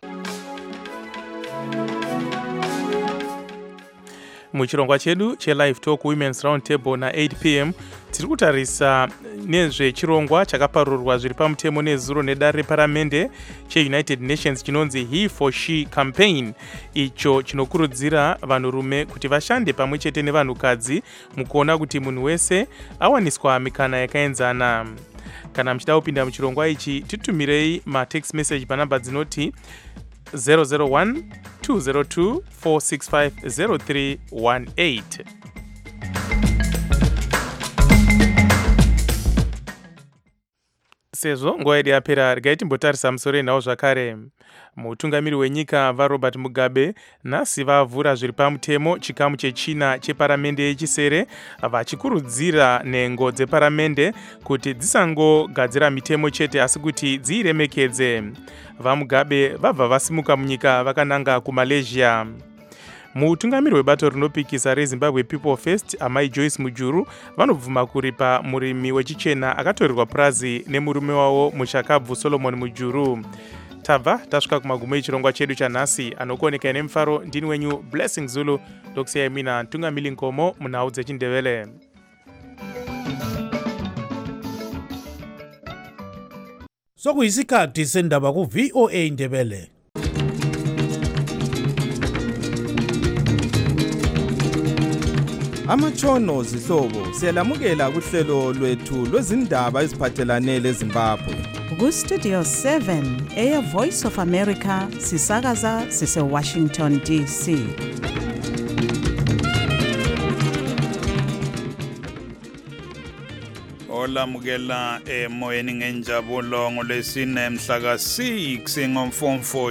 [SPEAKER 5] Muchirongwa chedu chelive talk women's round table na 8 p.m. tiri kutarisa nezvechirongwa chakaparurwa zviri pamutemo nezuro nedare reparamende cheUnited Nations chinonzi He for She campaign, icho chinokurudzira vanhurume kuti vashande pamwe chete nevanhukadzi mukuona kuti munhu wese awaniswa mikana yakaenzana. Kana muchida kupinda muchirongwa ichi titumirei matext message panamba dzinoti 001 202 465 0318. Sezvo nguva yedu yapera, regai timbotarisa musoro enhau zvakare. Mutungamiri wenyika vaRobert Mugabe nhasi vavhura zviri pamutemo chikamu chechina cheparamende yechisere vachikurudzira nhengo dzeparamende kuti dzisangogadzira mitemo chete asi kuti dziiremekedze. VaMugabe vabva vasimuka munyika vakananga kuMalaysia. Mutungamiri webato rinopikisa reZimbabwe People First amai Joyce Mujuru vanobvuma kuripa murimi wechichena akatorerwa purazi nemurume wavo muchakabvu Solomon Mujuru. tabva tasvika kumagumo echirongwa chedu chanhasi. Anokuonekai nemufaro ndini wenyu Blessing Zulu, ndokusiyai mina Tungamili Nkomo munhau dzechindevele.
[SPEAKER 4] Sokuyisikhathi sendaba ku-VOA Ndebele.
[SPEAKER 3] Amatshono zihlobo siyalamukela kuhlelo lwethu lwezindaba eziphathelane leZimbabwe.
[SPEAKER 2] Ku-Studio 7 Air Voice of America sisakaza sise-Washington DC.
[SPEAKER 22] Olamukela emoyeni ngenjabulo ngolwesine mhla ka-6 ngoMfumfu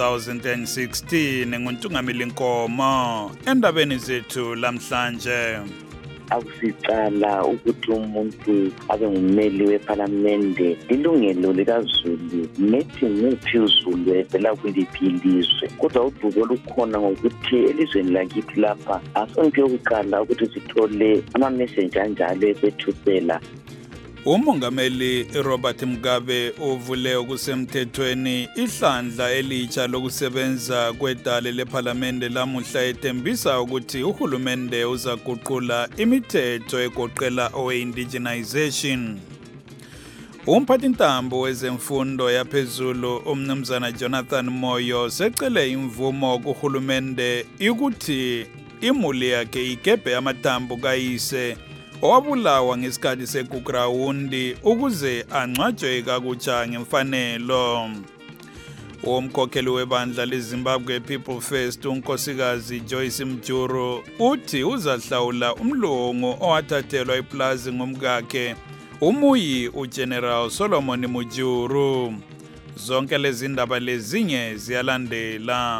[SPEAKER 22] 2016 nguNtungamili Nkomo endabeni zethu lamhlanje.
[SPEAKER 23] Akusicala ukuthi umuntu abe ngummeli wePhalamende ilungelo likaZulu nethi nguphi uZulu evela kuliphi ilizwe, kodwa udubo lukhona ngokuthi elizweni lakithi lapha asonke yokuqala ukuthi sithole ama-messenger anjalo esethusela.
[SPEAKER 22] Umongameli Robert Mugabe uvule okusemthethweni ihlandla elitsha lokusebenza kwedale lePhalamende lamuhla ethembisa ukuthi uhulumende uzaguqula imithetho egoqela owe-indigenization. Umphathintambo wezemfundo yaphezulu umnumzana Jonathan Moyo secele imvumo kuhulumende ukuthi imuli yakhe igebhe amathambo kayise owabulawa ngesikhathi segugrawundi ukuze angcwatshwe kakutsha ngemfanelo. Umkhokheli webandla leZimbabwe People First unkosikazi Joyce Mjuru uthi uzahlawula umlungu owathathelwa iplazi ngumkakhe umuyi uGeneral Solomon Mujuru. Zonke lezi ndaba lezinye ziyalandela.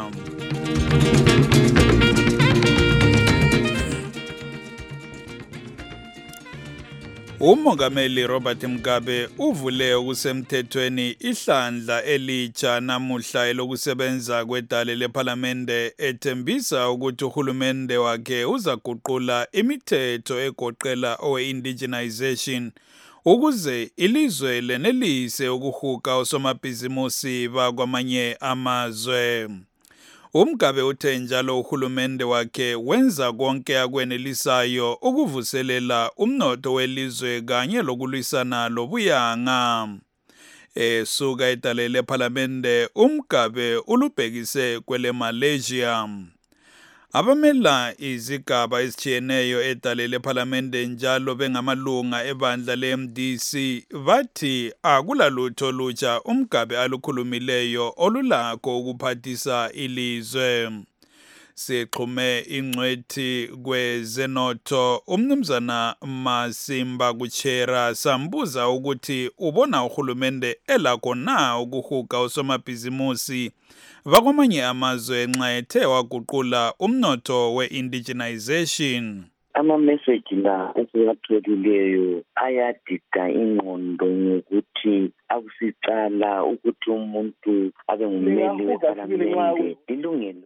[SPEAKER 22] Umongameli Robert Mugabe uvule okusemthethweni ihlandla elitsha namuhla elokusebenza kwedale lePhalamende ethembisa ukuthi uhulumende wakhe uzaguqula imithetho egoqela owe-indigenization ukuze ilizwe lenelise ukuhuka osomabhizimusi bakwamanye amazwe. Umgabe uthe njalo uhulumende wakhe wenza konke akwenelisayo ukuvuselela umnotho welizwe kanye lokulwisana lobuyanga. Esuka edale lePhalamende umgabe ulubhekise kwele Malaysia. Abamela izigaba ezitshiyeneyo edale lePhalamende njalo bengamalunga ebandla leMDC bathi akulalutho lutsha umgabe alukhulumileyo olulakho ukuphathisa ilizwe. Sixhume ingcwethi kwezenotho umnumzana Masimba Kuchera sambuza ukuthi ubona uhulumende elakho na ukuhuka osomabhizimusi bakwamanye amazwe nxa ethe waguqula umnotho we-indigenization.
[SPEAKER 23] Ama-message la esiwatholileyo ayadida ingqondo ngokuthi akusicala ukuthi umuntu abe ngummeli wePhalamende ilungelo.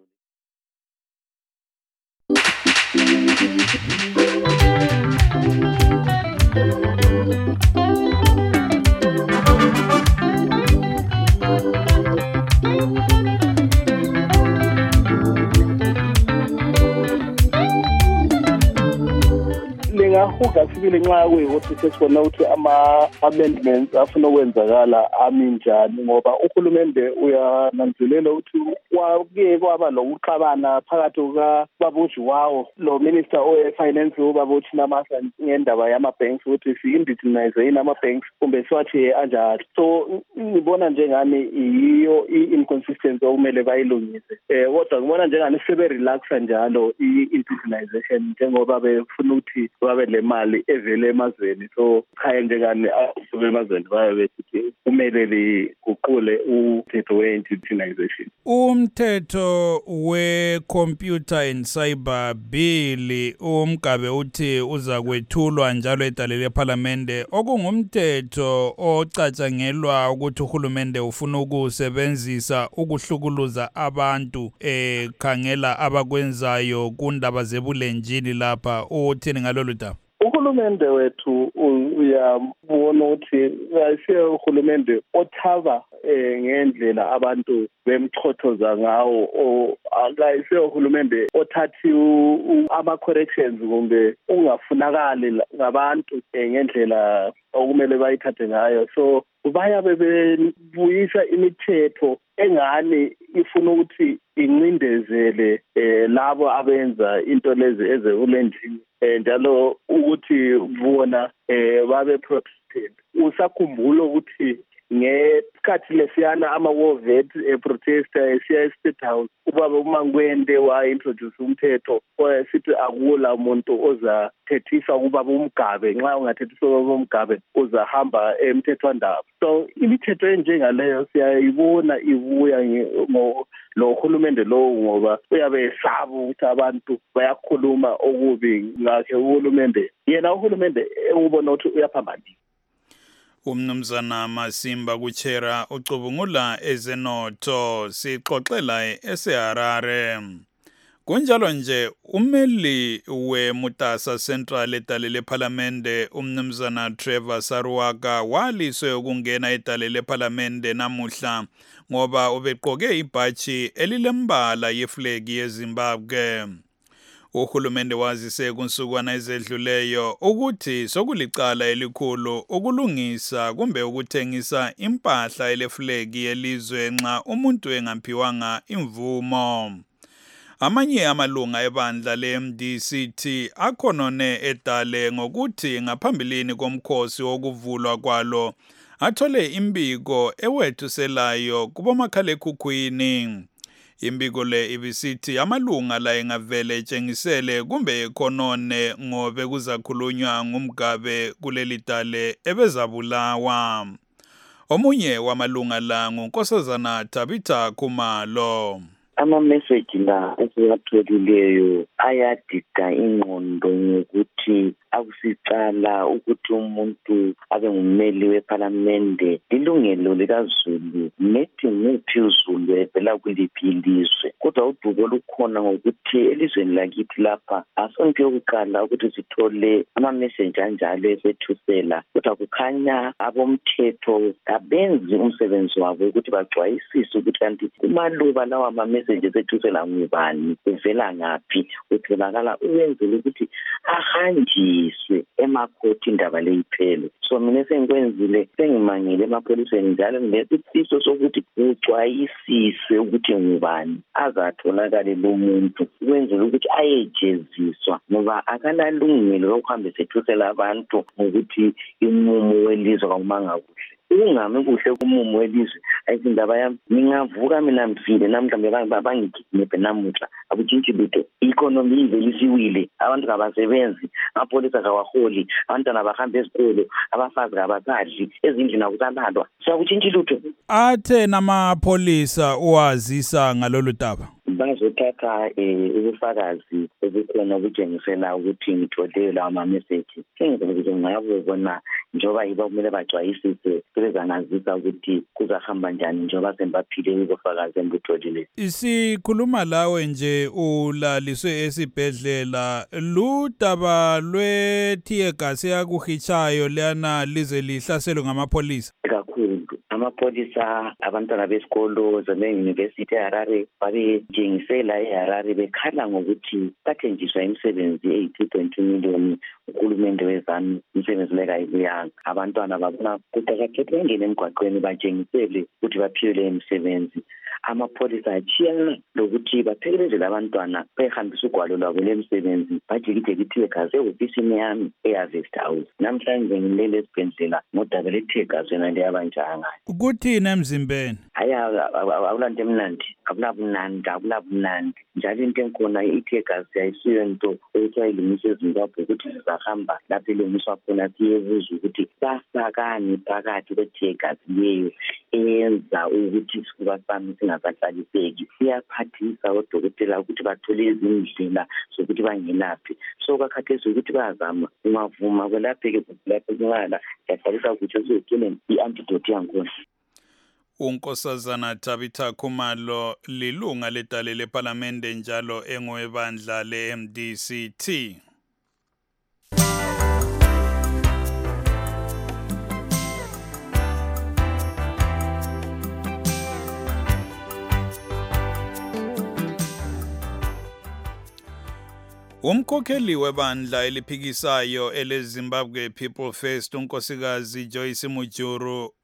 [SPEAKER 24] Lingahuga sibili nxa kuyikuthi sesibona ukuthi ama-amendments afuna ukwenzakala ami njani, ngoba uhulumende uyananzelela ukuthi wake kwaba lokuxabana phakathi kukaBabujiwayo lo minister owe-finance uBabuthi Namasa ngendaba yama-banks ukuthi si-indigenize yini ama-banks kumbe siwathi anjalo. So ngibona njengani yiyo i-inconsistency okumele bayilungise. Kodwa ngibona njengani sebe-relaxa njalo i-indigenization njengoba befuna ukuthi babe le mali evele emazweni. So khaya njengani asuke emazweni baye bethi kumele liguqule umthetho we-indigenization.
[SPEAKER 22] Umthetho we-Computer and Cyber Bill umgabe uthi uza kwethulwa njalo edale lePhalamende okungumthetho ocatshangelwa ukuthi uhulumende ufuna ukusebenzisa ukuhlukuluza abantu khangela abakwenzayo kundaba zebulenjini lapha. Uthini ngalolu daba?
[SPEAKER 24] uhulumende wethu uyabona ukuthi ayisiye uhulumende othaba ngendlela abantu bemchothoza ngawo, akayisiye uhulumende othathi ama-corrections kumbe ungafunakali ngabantu ngendlela okumele bayithathe ngayo. So bayabe bebuyisa imithetho engani ifuna ukuthi incindezele labo abenza into lezi ezehulendlini, njalo ukuthi bona babe protected. Usakhumbula ukuthi ngesikhathi lesiyana ama-war vet protester esiya e-State House, ubaba uMangwende wa-introduce umthetho sithi akula muntu ozathethisa ubaba uMgabe, nxa ungathethisa ubaba uMgabe uzahamba emthethwandaba. So imithetho enjengaleyo siyayibona ibuya lo hulumende lowo, ngoba uyabe esaba ukuthi abantu bayakhuluma okubi ngakhe uhulumende. Yena uhulumende ubona ukuthi uyaphambanisa.
[SPEAKER 22] Umnumzana Masimba Kuchera ucubungula ezenotho, sixoxela eseHarare. Kunjalo nje umeli weMutasa Central edale lePhalamende umnumzana Trevor Saruwaka waliswe ukungena edale lePhalamende namuhla ngoba ubeqoke ibhaji elilembala yeflegi yeZimbabwe. Uhulumende wazise kunsukwana ezedluleyo ukuthi sokulicala elikhulu ukulungisa kumbe ukuthengisa impahla eleflegi yelizwe nxa umuntu engaphiwanga imvumo. Amanye amalunga ebandla le-MDCT akhonone edale ngokuthi ngaphambilini komkhosi wokuvulwa kwalo athole imbiko ewethuselayo kubomakhalekhukhwini. Imbiko le ibisithi amalunga la engavele etshengisele kumbe ekhonone ngobe kuzakhulunywa ngumgabe kuleli dale ebezabulawa. Omunye wamalunga la nguNkosazana Tabitha Khumalo.
[SPEAKER 23] Ama-message la esiwatholileyo ayadida ingqondo ngokuthi akusicala ukuthi umuntu abe ngumeli wePhalamende lilungelo likazulu, nethi nguphi uzulu evela kuliphi ilizwe. Kodwa udubo lukhona ngokuthi elizweni lakithi lapha asonto yokuqala ukuthi sithole ama-message anjalo esethusela, kodwa kukhanya abomthetho abenzi umsebenzi wabo ukuthi baxwayisise ukuthi kanti kumaluba lawa ama-message esethusela ngubani, uvela ngaphi, utholakala uwenzele ukuthi ahanjiswe emakhoti indaba le iphele. So mina sengikwenzile, sengimangile emapholiseni njalo nginesifiso sokuthi uxwayisise ukuthi ngubani, azatholakale lo muntu ukwenzela ukuthi ayejeziswa, ngoba akanalungelo lokuhamba esethusela abantu ngokuthi imumo welizwe kakumanga kuhle. Ungami kuhle kumumo welizwe ayisindaba yami, ngingavuka mina mfile namhlanje bangigidinephe namuhla akutshintshi lutho. I-economy ivelisiwile, abantu kabasebenzi, amapolisa kawaholi, abantwana bahamba ezikolo, abafazi kabazadli, ezindlini akusalalwa, so akutshintshi lutho.
[SPEAKER 22] Athe namapholisa uwazisa ngalolu daba
[SPEAKER 23] bazothatha ubufakazi obukhona obutshengisela ukuthi ngithole lawa ma-message. Sengizokube ngayabona njengoba yibo kumele baxwayisise, sebezangazisa ukuthi kuzahamba njani njengoba sembaphile ubufakazi engibutholile.
[SPEAKER 22] Sikhuluma lawe nje ulaliswe esibhedlela, ludaba lwe-tear gas yakuhitshayo liyana lize lihlaselwe ngamapolisa
[SPEAKER 23] kakhulu. Amapholisa, abantwana besikolo zeme-University eHarare babetshengisela eHarare bekhala ngokuthi bathenjiswa imisebenzi eyi-2.2 million uhulumende wezanu, imisebenzi lekayibuyanga. Abantwana babona kuqakathekile bangene emgwaqweni batshengisele ukuthi baphiwe le imisebenzi. Amapholisa atshiyana lokuthi baphekelezele abantwana behambisa ugwalo lwabo lemisebenzi, bajikijeke ithiwe gazi ehofisini yami eHarvest House. Namhlanje ngilele esibhedlela ngodaba le-tear gas yona leyabanjanga.
[SPEAKER 22] Kuthini emzimbeni?
[SPEAKER 23] Hayi, akulanto emnandi, akulabumnandi. Njalo into enkhona i-tear gas ayisiyo nto ekuthiwa ilungiswa eZimbabwe ukuthi sizahamba lapho ilungiswa khona siyebuza ukuthi basakani phakathi kwe-tear gas leyo eyenza ukuthi isifuba sami singasahlaliseki. Siyaphathisa odokotela ukuthi bathole izindlela zokuthi bangelaphi. So kakhathesi ukuthi bayazama ungavuma kwelapheke lapho kungala yaqalisa ukuthi uzogcine i-antidote yankhona.
[SPEAKER 22] uNkosazana Tabitha Khumalo lilunga ledale lePhalamende njalo engowebandla le-MDCT. Umkhokheli webandla eliphikisayo eleZimbabwe People First unkosikazi Joyce Mujuru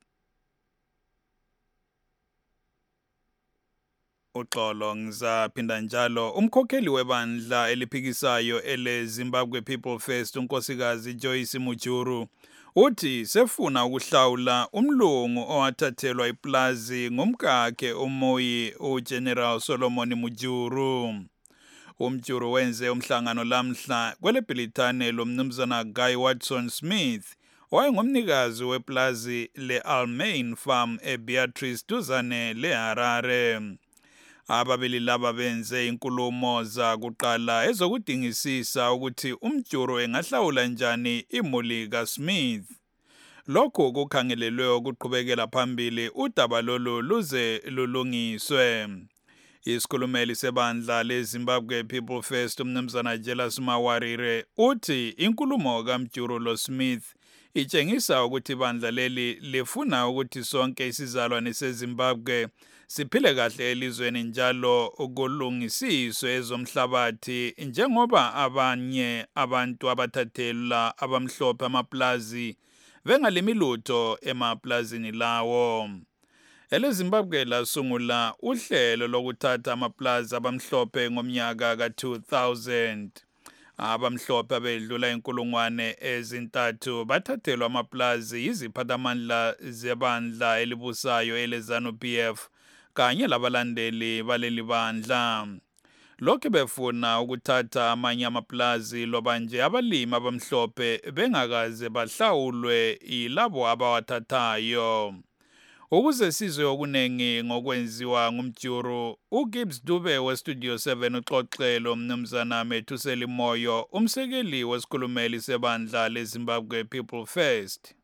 [SPEAKER 22] uxolo ngizaphinda njalo. Umkhokheli webandla eliphikisayo eleZimbabwe People First unkosikazi Joyce Mujuru uthi sefuna ukuhlawula umlungu owathathelwa iplazi ngumkakhe umoyi uGeneral Solomon Mujuru. Umjuru wenze umhlangano lamhla kwelebhilithane lomnumzana Guy Watson Smith wayengumnikazi weplazi le-Almain Farm eBeatrice duzane leHarare. Ababili laba benze inkulumo zakuqala ezokudingisisa ukuthi umjuru engahlawula njani imuli kaSmith. Lokho kukhangelelwe ukuqhubekela phambili udaba lolu luze lulungiswe. Isikhulumeli sebandla leZimbabwe People First umnumzana Jelas Mawarire uthi inkulumo kaMjuru loSmith itshengisa ukuthi ibandla leli lifuna ukuthi sonke isizalwane seZimbabwe siphile kahle elizweni njalo ukulungisiswe ezomhlabathi njengoba abanye abantu abathathela abamhlophe amaplazi bengalimi lutho emaplazini lawo. EleZimbabwe lasungula uhlelo lokuthatha amaplazi abamhlophe ngomnyaka ka-2000. Abamhlophe abedlula inkulungwane ezintathu bathathelwa amaplazi yiziphathamandla zebandla elibusayo eleZANU-PF kanye labalandeli baleli bandla. Lokhu befuna ukuthatha amanye amaplazi loba nje abalimi abamhlophe bengakaze bahlawulwe yilabo abawathathayo. Ukuze sizwe okunengi ngokwenziwa ngumjuru, uGibbs Dube weStudio 7 uxoxelo mnumzana Methuseli Moyo, umsekeli wesikhulumeli sebandla leZimbabwe People First.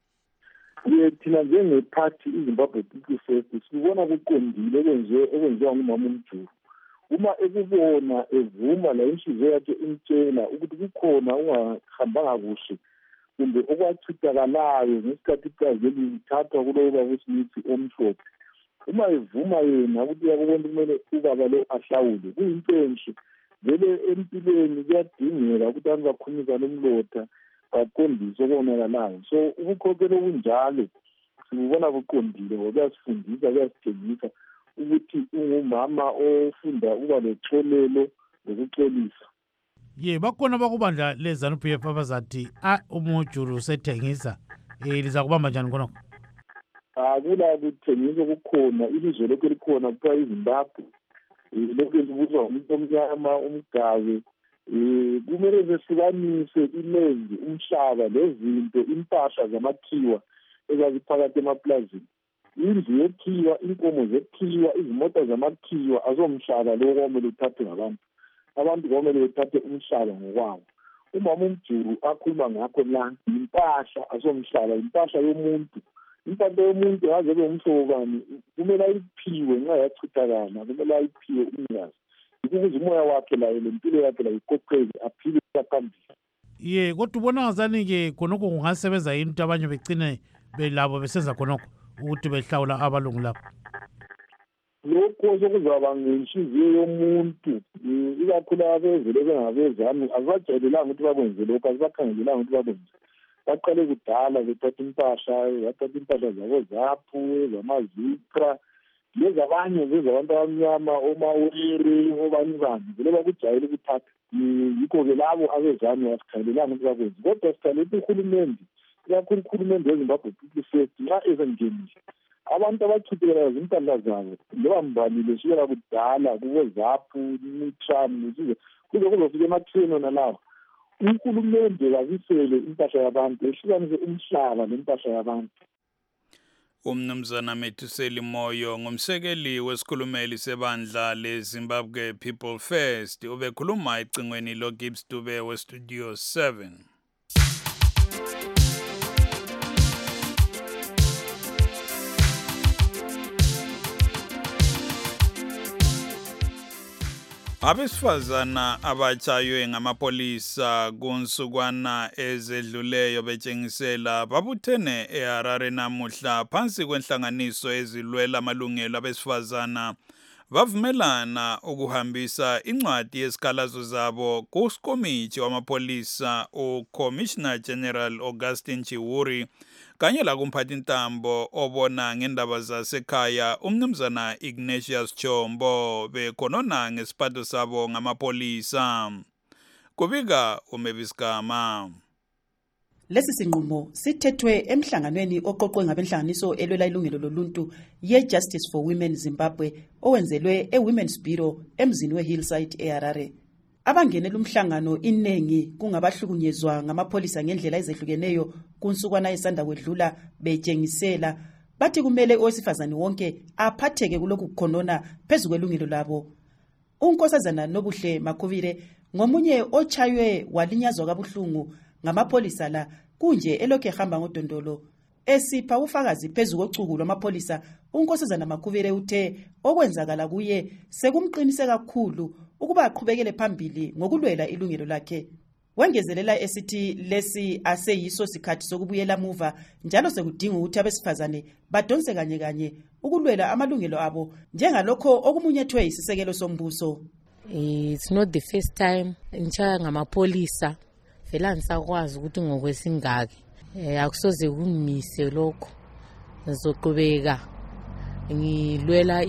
[SPEAKER 24] Thina njengephathi iZimbabwe People First sibona kuqondile okwenziwa ngumama umjuru. Uma ekubona evuma la inhliziyo yakhe imtshela ukuthi kukhona ungahambanga kuhle kumbe okwachithakalayo ngesikhathi ikazi elithathwa kulowo baba uSmith omhlophe. Uma evuma yena ukuthi uyakubona kumele ubaba lo ahlawule kuyinto enhle. Vele empilweni kuyadingeka ukuthi abantu bakhulumisane umlotha baqondise okonakalayo. So ukukhokhela okunjalo sibona kuqondile ngoba kuyasifundisa kuyasitshengisa ukuthi ungumama ofunda uba lexolelo lokuxolisa.
[SPEAKER 4] Bakhona bakubandla leZANU-PF abazathi umujuru usethengisa liza kubamba njani khonokho?
[SPEAKER 24] Akula kuthengisa kukhona ilizwe lokho likhona kuthiwa iZimbabwe. Lokho libuzwa umuntu omnyama umgabe. Kumele zehlukanise ilenzi umhlaba lezinto impahla zamakhiwa ezaziphakathi emaplazini. Indlu yekhiwa, inkomo zekhiwa, izimota zamakhiwa azomhlaba lo kwamele uthathe ngabantu. Abantu kwamele bethathe umhlaba ngokwawo. Umama umjuru akhuluma ngakho la impahla azomhlaba, impahla yomuntu. Impahla yomuntu yaze umhlobani kumele ayiphiwe nxa yachithakala, kumele ayiphiwe umnikazi. Ukuze umoya wakhe layo lempilo yakhe la ikoqele aphile phambili.
[SPEAKER 4] Kodwa ubona ngazani-ke khonokho kungasebenza yini ukuthi abanye begcine belabo besenza khonokho ukuthi behlawula abalungu lapho?
[SPEAKER 24] Lokho sokuzaba ngenhliziyo yomuntu, ikakhulu abezele bengabezami abajayelelanga ukuthi bakwenze lokho, azibakhangelelanga ukuthi bakwenze. Baqale kudala bethatha impahla zabo zaphu zamazikra lezi abanye zezabantu abamnyama omawere obanibani vele bakujayele ukuthatha. Yikho-ke labo abezami asikhangelelanga ukuthi bakwenze, kodwa sikhalele uhulumende, ikakhulu uhulumende weZimbabwe People First nxa ezengenile abantu abachithekela zimpahla zabo loba mbalile sukela kudala kuboZAPU Mitram kuze kuzofika ematheni nalawo. Uhulumende kabisele impahla yabantu ehlukanise umhlaba nempahla yabantu.
[SPEAKER 22] Umnumzana Methuseli Moyo ngumsekeli wesikhulumeli sebandla leZimbabwe People First ubekhuluma ecingweni loGibbs Dube weStudio 7. Abesifazana abatshaywe ngamapolisa kunsukwana ezedluleyo betshengisela babuthene eHarare namuhla phansi kwenhlanganiso ezilwela amalungelo abesifazana bavumelana ukuhambisa incwadi yesikhalazo zabo kukomiti wamapolisa uCommissioner General Augustine Chiwuri kanye lakumphathintambo obona ngendaba zasekhaya umnumzana Ignatius Chombo bekhonona ngesiphatho sabo ngamapolisa. Kubika uMeviskama.
[SPEAKER 2] Lesi sinqumo sithethwe emhlanganweni oqoqwe ngabenhlanganiso elwela ilungelo loluntu ye-Justice for Women Zimbabwe owenzelwe e-Women's Bureau emzini we-Hillside eHarare. Abangenela umhlangano iningi kungabahlukunyezwa ngamapolisa ngendlela ezehlukeneyo kunsukwana esanda kwedlula betshengisela bathi kumele owesifazane wonke aphatheke kulokhu kukhonona phezu kwelungelo labo. Unkosazana Nobuhle Makhuvire ngomunye ochaywe walinyazwa kabuhlungu ngamapolisa la kunje elokhe ehamba ngodondolo esipha ufakazi phezu kocuku lwamapolisa. Unkosazana Makhuvire uthe okwenzakala kuye sekumqinise kakhulu ukuba aqhubekele phambili ngokulwela ilungelo lakhe. Wengezelela esithi lesi aseyiso sikhathi sokubuyela muva njalo sekudinga ukuthi abesifazane badonse kanye kanye ukulwela amalungelo abo njengalokho okumunyethwe isisekelo sombuso.
[SPEAKER 6] It's not the first time ngitshaya ngamapolisa vela ngisakwazi ukuthi ngokwesingaki akusoze kungimise lokho ngizoqhubeka ngilwela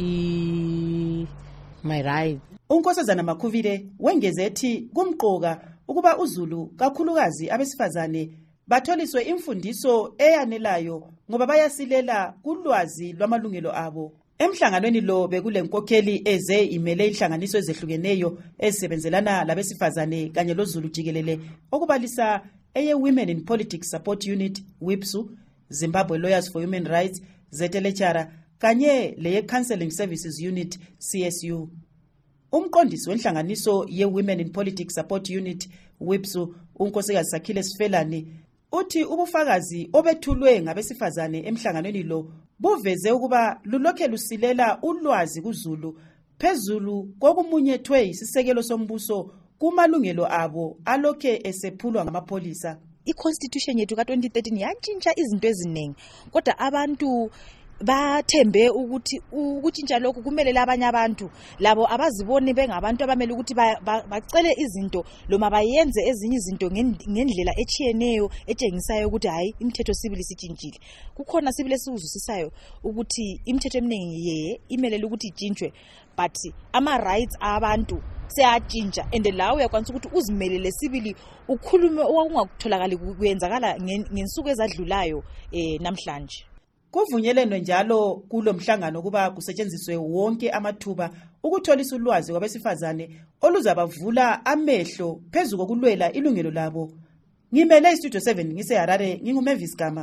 [SPEAKER 6] my right.
[SPEAKER 2] Unkosazana Makhuvire wengeze ethi kumqoka ukuba uZulu kakhulukazi abesifazane batholiswe imfundiso eyanelayo ngoba bayasilela kulwazi lwamalungelo abo. Emhlanganweni lo bekulenkokheli eze imele inhlanganiso ezehlukeneyo ezisebenzelana labesifazane kanye loZulu jikelele okubalisa eye-Women in Politics Support Unit WIPSU, Zimbabwe Lawyers for Human Rights ZLHR kanye leye-Counseling Services Unit CSU. Umqondisi wenhlanganiso ye-Women in Politics Support Unit WIPSU unkosikazi Sakhile Sifelani uthi ubufakazi obethulwe ngabesifazane emhlanganweni lo buveze ukuba lulokhe lusilela ulwazi kuZulu phezulu kokumunyethwe isisekelo sombuso kumalungelo abo alokhe esephulwa ngamapolisa.
[SPEAKER 7] I-Constitution yethu ka-2013 yatshintsha izinto eziningi kodwa abantu bathembe ukuthi ukutshintsha lokhu kumele labanye abantu labo abaziboni bengabantu abamele ukuthi bacele izinto noma bayenze ezinye izinto ngendlela echiyeneyo etshengisayo ukuthi hayi imithetho sibili sitshintshile. Kukhona sibili esikuzusisayo ukuthi imithetho eminingi imele ukuthi itshintshwe but ama-rights abantu seyatshintsha and lawo uyakwanisa ukuthi uzimelele sibili ukhulume okungakutholakali kuyenzakala ngensuku ezadlulayo namhlanje.
[SPEAKER 2] Kuvunyelwe njalo kulo mhlangano kuba kusetshenziswe wonke amathuba ukutholisa ulwazi kwabesifazane oluzabavula amehlo phezu kokulwela ilungelo labo. Ngimele iStudio 7 ngiseHarare nginguMeviskama.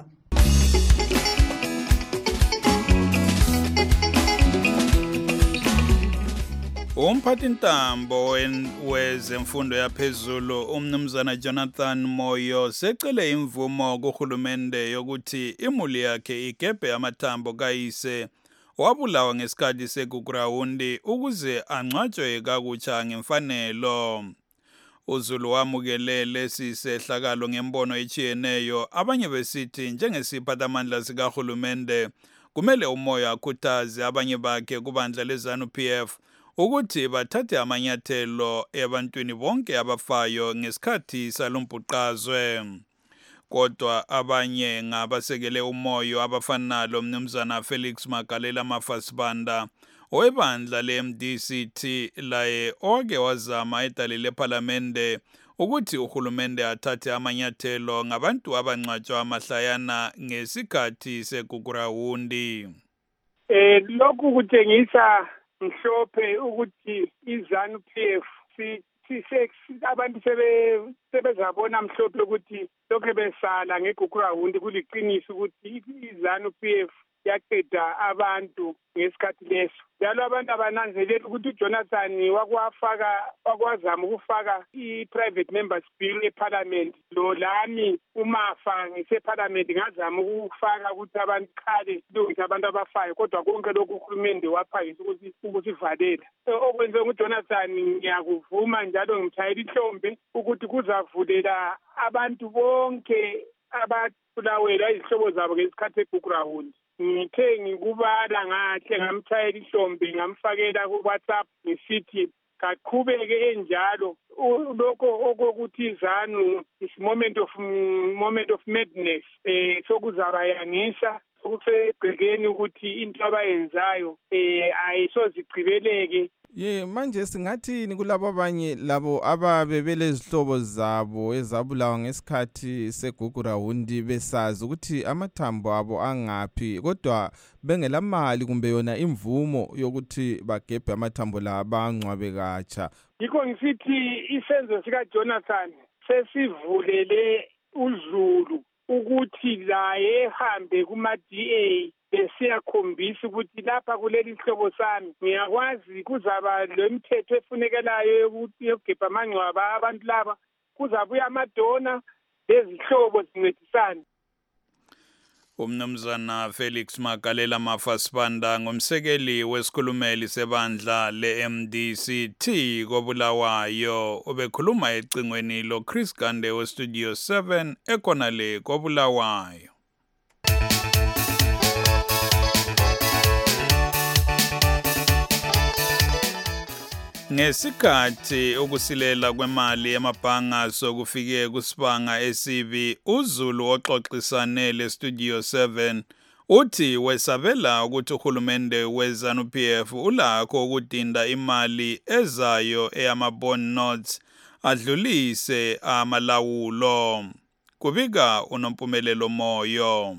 [SPEAKER 22] Umphathintambo wezemfundo yaphezulu umnumzana Jonathan Moyo secele imvumo kuhulumende yokuthi imuli yakhe igebhe amathambo kayise wabulawa ngesikhathi segugrawundi ukuze angcwatshwe kakutsha ngemfanelo. uZulu wamukele lesi sehlakalo ngembono echiyeneyo, abanye besithi njengesiphathamandla sikahulumende kumele uMoyo akhuthaze abanye bakhe kubandla leZANU-PF ukuthi bathathe amanyathelo ebantwini bonke abafayo ngesikhathi salombhuqazwe. Kodwa abanye ngabasekele uMoyo abafana lo mnumzana Felix Magalela Mafasibanda owebandla le-MDCT laye oke wazama edale lePhalamende ukuthi uhulumende athathe amanyathelo ngabantu abangcwatshwa amahlayana ngesikhathi segugrawundi.
[SPEAKER 10] Lokhu kutshengisa mhlophe ukuthi iZANU-PF abantu sebezabona mhlophe ukuthi lokho besala ngegugrawundi kuliqiniso ukuthi iZANU-PF yaqeda abantu ngesikhathi leso. Njalo abantu abananzelela ukuthi uJonathan wakwazama ukufaka i-private members bill eParliament. Lo lami umafa ngiseParliament ngazama ukufaka ukuthi abantu khale kulungisa abantu abafayo, kodwa konke lokhu uhulumende waphangisa ukuthi valela. Okwenze uJonathan ngiyakuvuma njalo ngimthayela ihlombe ukuthi kuzavulela abantu bonke ababulawela izihlobo zabo ngesikhathi segugrawundi. ngithe ngikubala ngahle ngamthayela ihlombe ngamfakela ku-WhatsApp ngisithi kaqhubeke enjalo lokho okokuthi izanu is moment of madness sokuzabayangisa sokusegcekeni ukuthi into abayenzayo ayisozigcibeleke.
[SPEAKER 3] Manje singathini kulabo abanye labo ababe belezihlobo zabo ezabulawa ngesikhathi segugurawundi besazi ukuthi amathambo abo angaphi kodwa bengelamali kumbe yona imvumo yokuthi bagebhe amathambo la bangcwabe katsha.
[SPEAKER 10] Yikho ngisithi isenzo sika Jonathan sesivulele uZulu ukuthi la ehambe kuma-DA besiyakhombisa ukuthi lapha kuleli hlobo sami ngiyakwazi kuzaba lemthetho efunekelayo yokugebha amangcwaba abantu laba kuzabuya amadona lezihlobo zincedisana.
[SPEAKER 22] Umnumzana Felix Magalela Mafasibanda ngumsekeli wesikhulumeli sebandla le-MDCT koBulawayo ubekhuluma ecingweni lo Chris Gande weStudio 7 ekhona le koBulawayo. Ngesikhathi ukusilela kwemali yamabhanga sokufike kusibanga esibi uZulu oxoxisane leStudio 7 uthi wesabela ukuthi uhulumende weZANU-PF ulakho ukudinda imali ezayo eyama-bond notes adlulise amalawulo. Kubika uNompumelelo Moyo.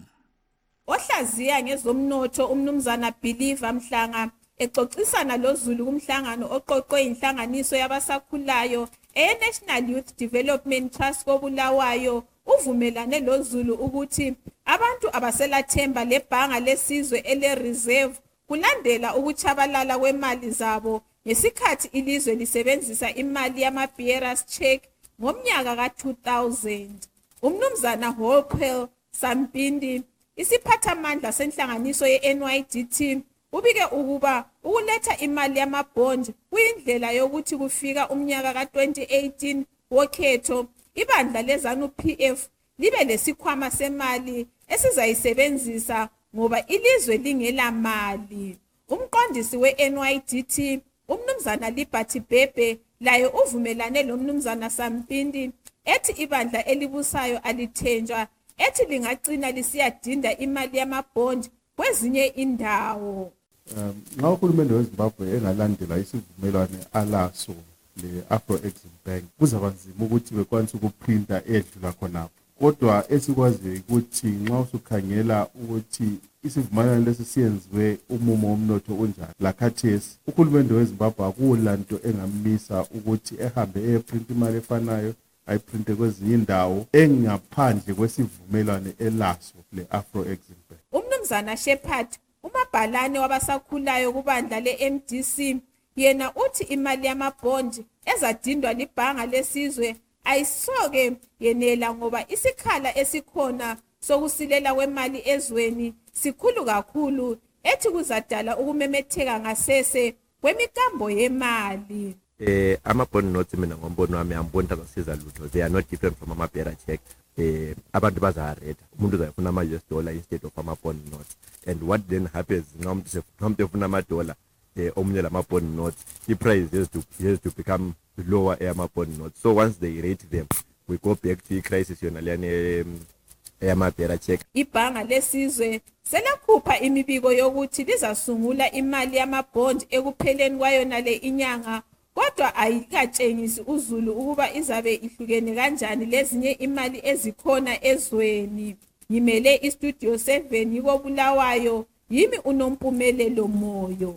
[SPEAKER 1] Ohlaziya ngezomnotho umnumzana Believer Mhlanga exoxisana loZulu kumhlangano oqoqwe inhlanganiso yabasakhulayo e-National Youth Development Trust koBulawayo uvumelane loZulu ukuthi abantu abaselathemba lebhanga lesizwe ele-reserve kulandela ukuchabalala kwemali zabo ngesikhathi ilizwe lisebenzisa imali yama-bearers check ngomnyaka ka-2000. Umnumzana Hopewell Sampindi isiphathamandla senhlanganiso ye-NYDT ubike ukuba ukuletha imali yamabond kuyindlela yokuthi kufika umnyaka ka-2018 wokhetho ibandla leZANU-PF libe lesikhwama semali esizayisebenzisa ngoba ilizwe lingela mali. Umqondisi we-NYDT umnumzana Liberty Bebe laye uvumelane lomnumzana Sampindi ethi ibandla elibusayo alithenjwa ethi lingagcina lisiyadinda imali yamabond kwezinye indawo.
[SPEAKER 8] Nxa uhulumende weZimbabwe engalandela isivumelwano alaso le-Afro-Exim Bank kuzaba nzima ukuthi bekwanise ukuprinta edlula khonapho. Kodwa esikwaziyo ukuthi nxa usukhangela ukuthi isivumelwano lesi siyenziwe umumo womnotho unjani lakhathesi uhulumende weZimbabwe akulanto engamisa ukuthi ehambe eyeprinta imali efanayo ayiprinte kwezinye indawo engaphandle kwesivumelwano elaso le-Afro-Exim Bank.
[SPEAKER 1] Umnumzana Shepherd umabhalane wabasakhulayo kubandla le-MDC yena uthi imali yamabond ezadindwa libhanga lesizwe ayisoke yenela ngoba isikhala esikhona sokusilela kwemali ezweni sikhulu kakhulu ethi kuzadala ukumemetheka ngasese kwemikambo yemali.
[SPEAKER 9] Ama-bond notes mina ngombono wami amboni azasiza lutho. They are not different from ama-bearer check. Abantu bazareda umuntu uzayifuna ama-US dollar instead of ama-bond notes, and what then happens nomuntu efuna ama-dollar omunye lama-bond notes i-price has to become lower eyama-bond notes. So once they rate them we go back to i-crisis yona leyani eyama-bearer check.
[SPEAKER 1] Ibhanga lesizwe selakhupha imibiko yokuthi lizasungula imali yamabond ekupheleni kwayona le inyanga kodwa ayikatshengisi uZulu ukuba izabe ihlukene kanjani lezinye imali ezikhona ezweni. Ngimele iStudio 7 yikoBulawayo yimi uNompumelelo Moyo.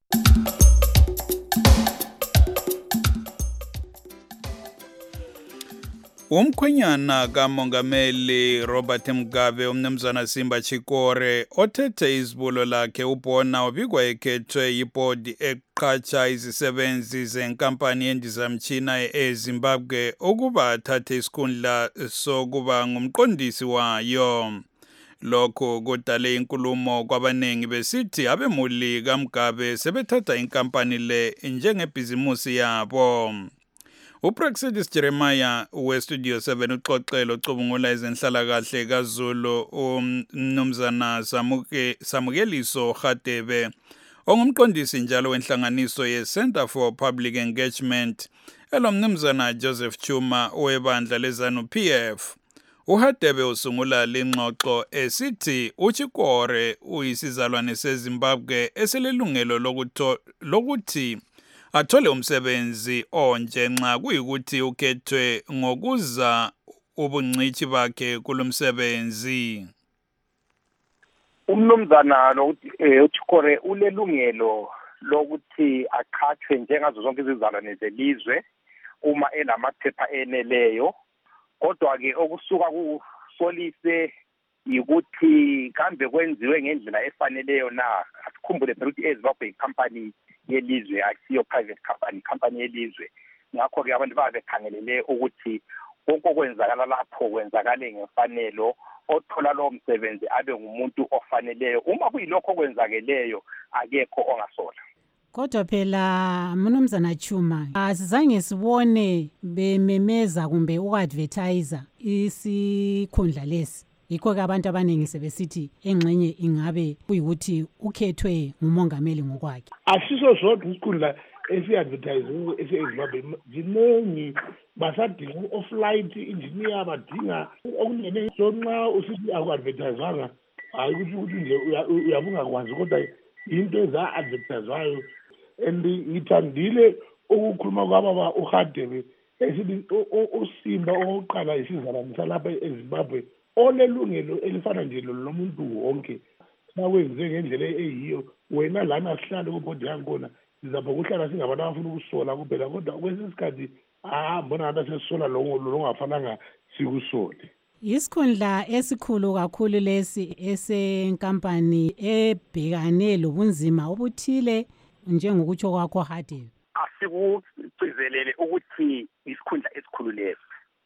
[SPEAKER 22] Umkhwenyana kaMongameli Robert Mugabe umnumzana Simba Chikore othethe izibulo lakhe ubona ubikwa ekhethwe yibhodi eqhatsha izisebenzi zenkampani yendizamtshina eZimbabwe ukuba athathe isikhundla sokuba ngumqondisi wayo. Lokho kudale inkulumo kwabaningi besithi abemuli kaMugabe sebethatha inkampani le njengebhizimusi yabo. uPraxidis Jeremiah westudio 7 uxoxelo ocubungula izenhlalakahle kaZulu umnumzana Samukeliso Radebe ongumqondisi njalo wenhlanganiso ye-Center for Public Engagement elomnumzana Joseph Chuma webandla leZANU-PF. uHadebe usungula lengxoxo esithi uChikore uyisizalwane seZimbabwe eselelungelo lokuthi athole umsebenzi onje nxa kuyikuthi ukhethwe ngokuza ubungcithi bakhe kulomsebenzi.
[SPEAKER 12] Umnumzana uChikore ulelungelo lokuthi aqhathwe njengazo zonke izizalwane zelizwe uma enamaphepha eneleyo, kodwa ke okusuka kusolise ukuthi kambe kwenziwe ngendlela efaneleyo na. Asikhumbule phela ukuthi eZimbabwe icompany yelizwe akusiyo private company yelizwe. Ngakho ke abantu babekhangelele ukuthi konke okwenzakala lapho kwenzakale ngefanelo, othola lo msebenzi abe ngumuntu ofaneleyo. Uma kuyilokho okwenzakeleyo akekho ongasola.
[SPEAKER 13] Kodwa phela mnumzana Chuma asizange sibone bememeza kumbe uadvertiser isikhundla lesi. Yikho ke abantu abaningi sebesithi engxenye ingabe kuyikuthi ukhethwe ngumongameli ngokwakhe.
[SPEAKER 14] Asiso zodwa isikhundla esi-advertise esi-Zimbabwe ziningi, basadinga u-flight engineer, badinga okunene. So nxa usithi aku-advertiswanga hayi ukuthi nje uyabungakwazi, kodwa into eza-advertiswayo. And ngithandile ukukhuluma kwababa uHadebe esithi uSimba oqala isizalwane salapha eZimbabwe olelungelo elifana nje lomuntu wonke. Nakwenze ngendlela eyiyo, wena lana sihlale kubhodi yakhona sizapha kuhlala singabantu abafuna ukusola kuphela, kodwa kwesikhathi mbona ngathi sesisola lo ongafananga sikusole.
[SPEAKER 13] Isikhundla esikhulu kakhulu lesi esenkampani ebhekane lobunzima obuthile njengokutsho kwakho Hadebe.
[SPEAKER 12] Asikugcizelele ukuthi isikhundla esikhulu lesi,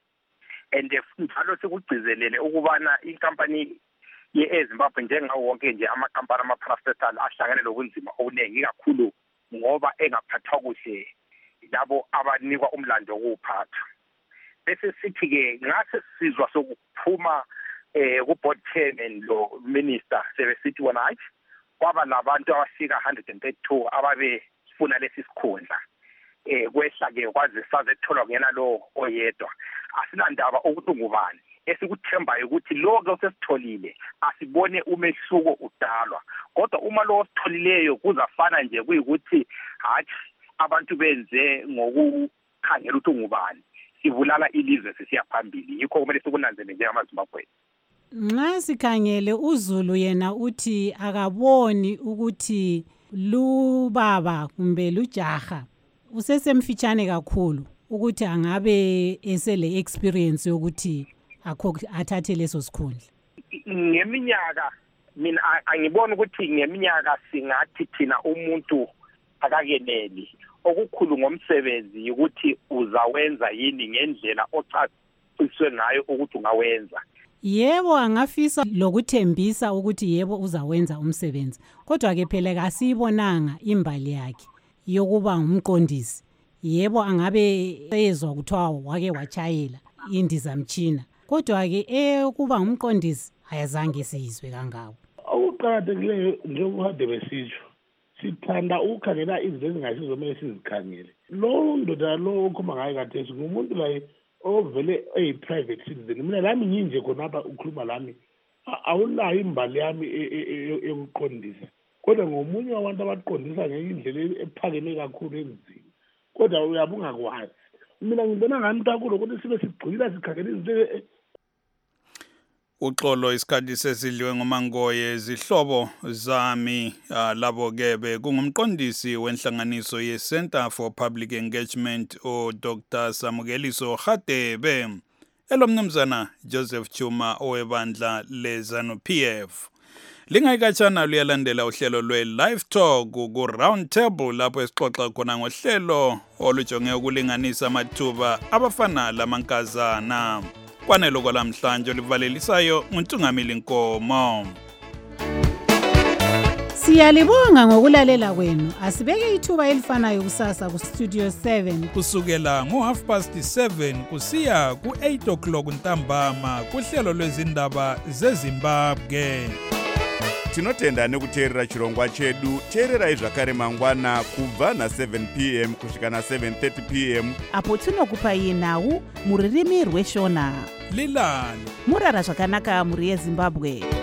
[SPEAKER 12] and njalo sikugcizelele ukubana inkampani ye-Zimbabwe njengawo wonke nje amakampani ama-parastatal ahlangane lobunzima obuningi kakhulu ngoba engaphathwa kuhle labo abanikwa umlando wokuwuphatha. Bese sithi-ke ngase sizwa sokuphuma ku-board chairman lo minister sebesithi wona hayi kwaba labantu abafika 132 ababefuna lesi sikhundla. Kwehla-ke kwaze sazetholwa kungena lo oyedwa. Asinandaba ukuthi ngubani, esikuthembayo ukuthi lo osesitholile asibone umehluko udalwa, kodwa uma lo ositholileyo kuzafana nje kuyikuthi hathi abantu benze ngokukhangela ukuthi ngubani, sibulala ilizwe sesiya phambili. Yikho kumele sikunanzele njengamaZimbabwe.
[SPEAKER 13] Nxa sikhangele uZulu yena uthi akaboni ukuthi lubaba kumbe lujaha usesemfitshane kakhulu ukuthi angabe esele experience yokuthi athathe leso sikhundla.
[SPEAKER 12] Ngeminyaka mina angibona ukuthi ngeminyaka singathi thina umuntu akakeneli. Okukhulu ngomsebenzi ukuthi uzawenza yini ngendlela ocaciswe ngayo ukuthi ungawenza.
[SPEAKER 13] Yebo angafisa lokuthembisa ukuthi yebo uzawenza umsebenzi, kodwa ke phela kasiyibonanga imbali yakhe yokuba ngumqondisi. Yebo angabe ezwa kuthiwa wake wachayela indizamtshina, kodwa ke ukuba ngumqondisi ayazange siyizwe kangako.
[SPEAKER 14] Okuqakathekileyo njengoHadebe besitsho, sithanda ukukhangela izinto ezingasizomele sizikhangele. Lo ndoda lo okhuluma ngayo khathesi ngumuntu la ovele eyi-private citizen. Mina lami nginje khonapha ukhuluma lami awulayo imbali yami yokuqondisa, kodwa ngomunye wabantu abaqondisa ngendlela ephakeme kakhulu enzima, kodwa uyabe ungakwazi. Mina ngibona ngani kakhulu ukuthi sibe sigcina sikhangela izinto.
[SPEAKER 22] Uxolo isikhathi sesidliwe ngomangoye zihlobo zami labo kebe kungumqondisi wenhlanganiso ye-Center for Public Engagement uDr. Samukeliso Radebe elomnumzana Joseph Chuma owebandla leZANU-PF. Lingayikatshana luyalandela uhlelo lwe-Live Talk ku-Round Table lapho esixoxa khona ngohlelo olujonge ukulinganisa amathuba abafana lamankazana. Kwanelo kwalamhlanje olivalelisayo nguNtungamili Nkomo.
[SPEAKER 13] Siyalibonga ngokulalela kwenu. Asibeke ithuba elifanayo kusasa ku Studio 7
[SPEAKER 22] kusukela ngo7:30 kusiya ku8 o'clock ntambama kuhlelo lwezindaba zeZimbabwe.
[SPEAKER 11] Tinotenda nekuteerera chirongwa chedu. Teererai zvakare mangwana kubva na7 p.m. kusvika na7:30 p.m.
[SPEAKER 15] apo tinokupai nhau muririmi rweshona.
[SPEAKER 22] Lilani
[SPEAKER 15] murara zvakanaka muri yeZimbabwe.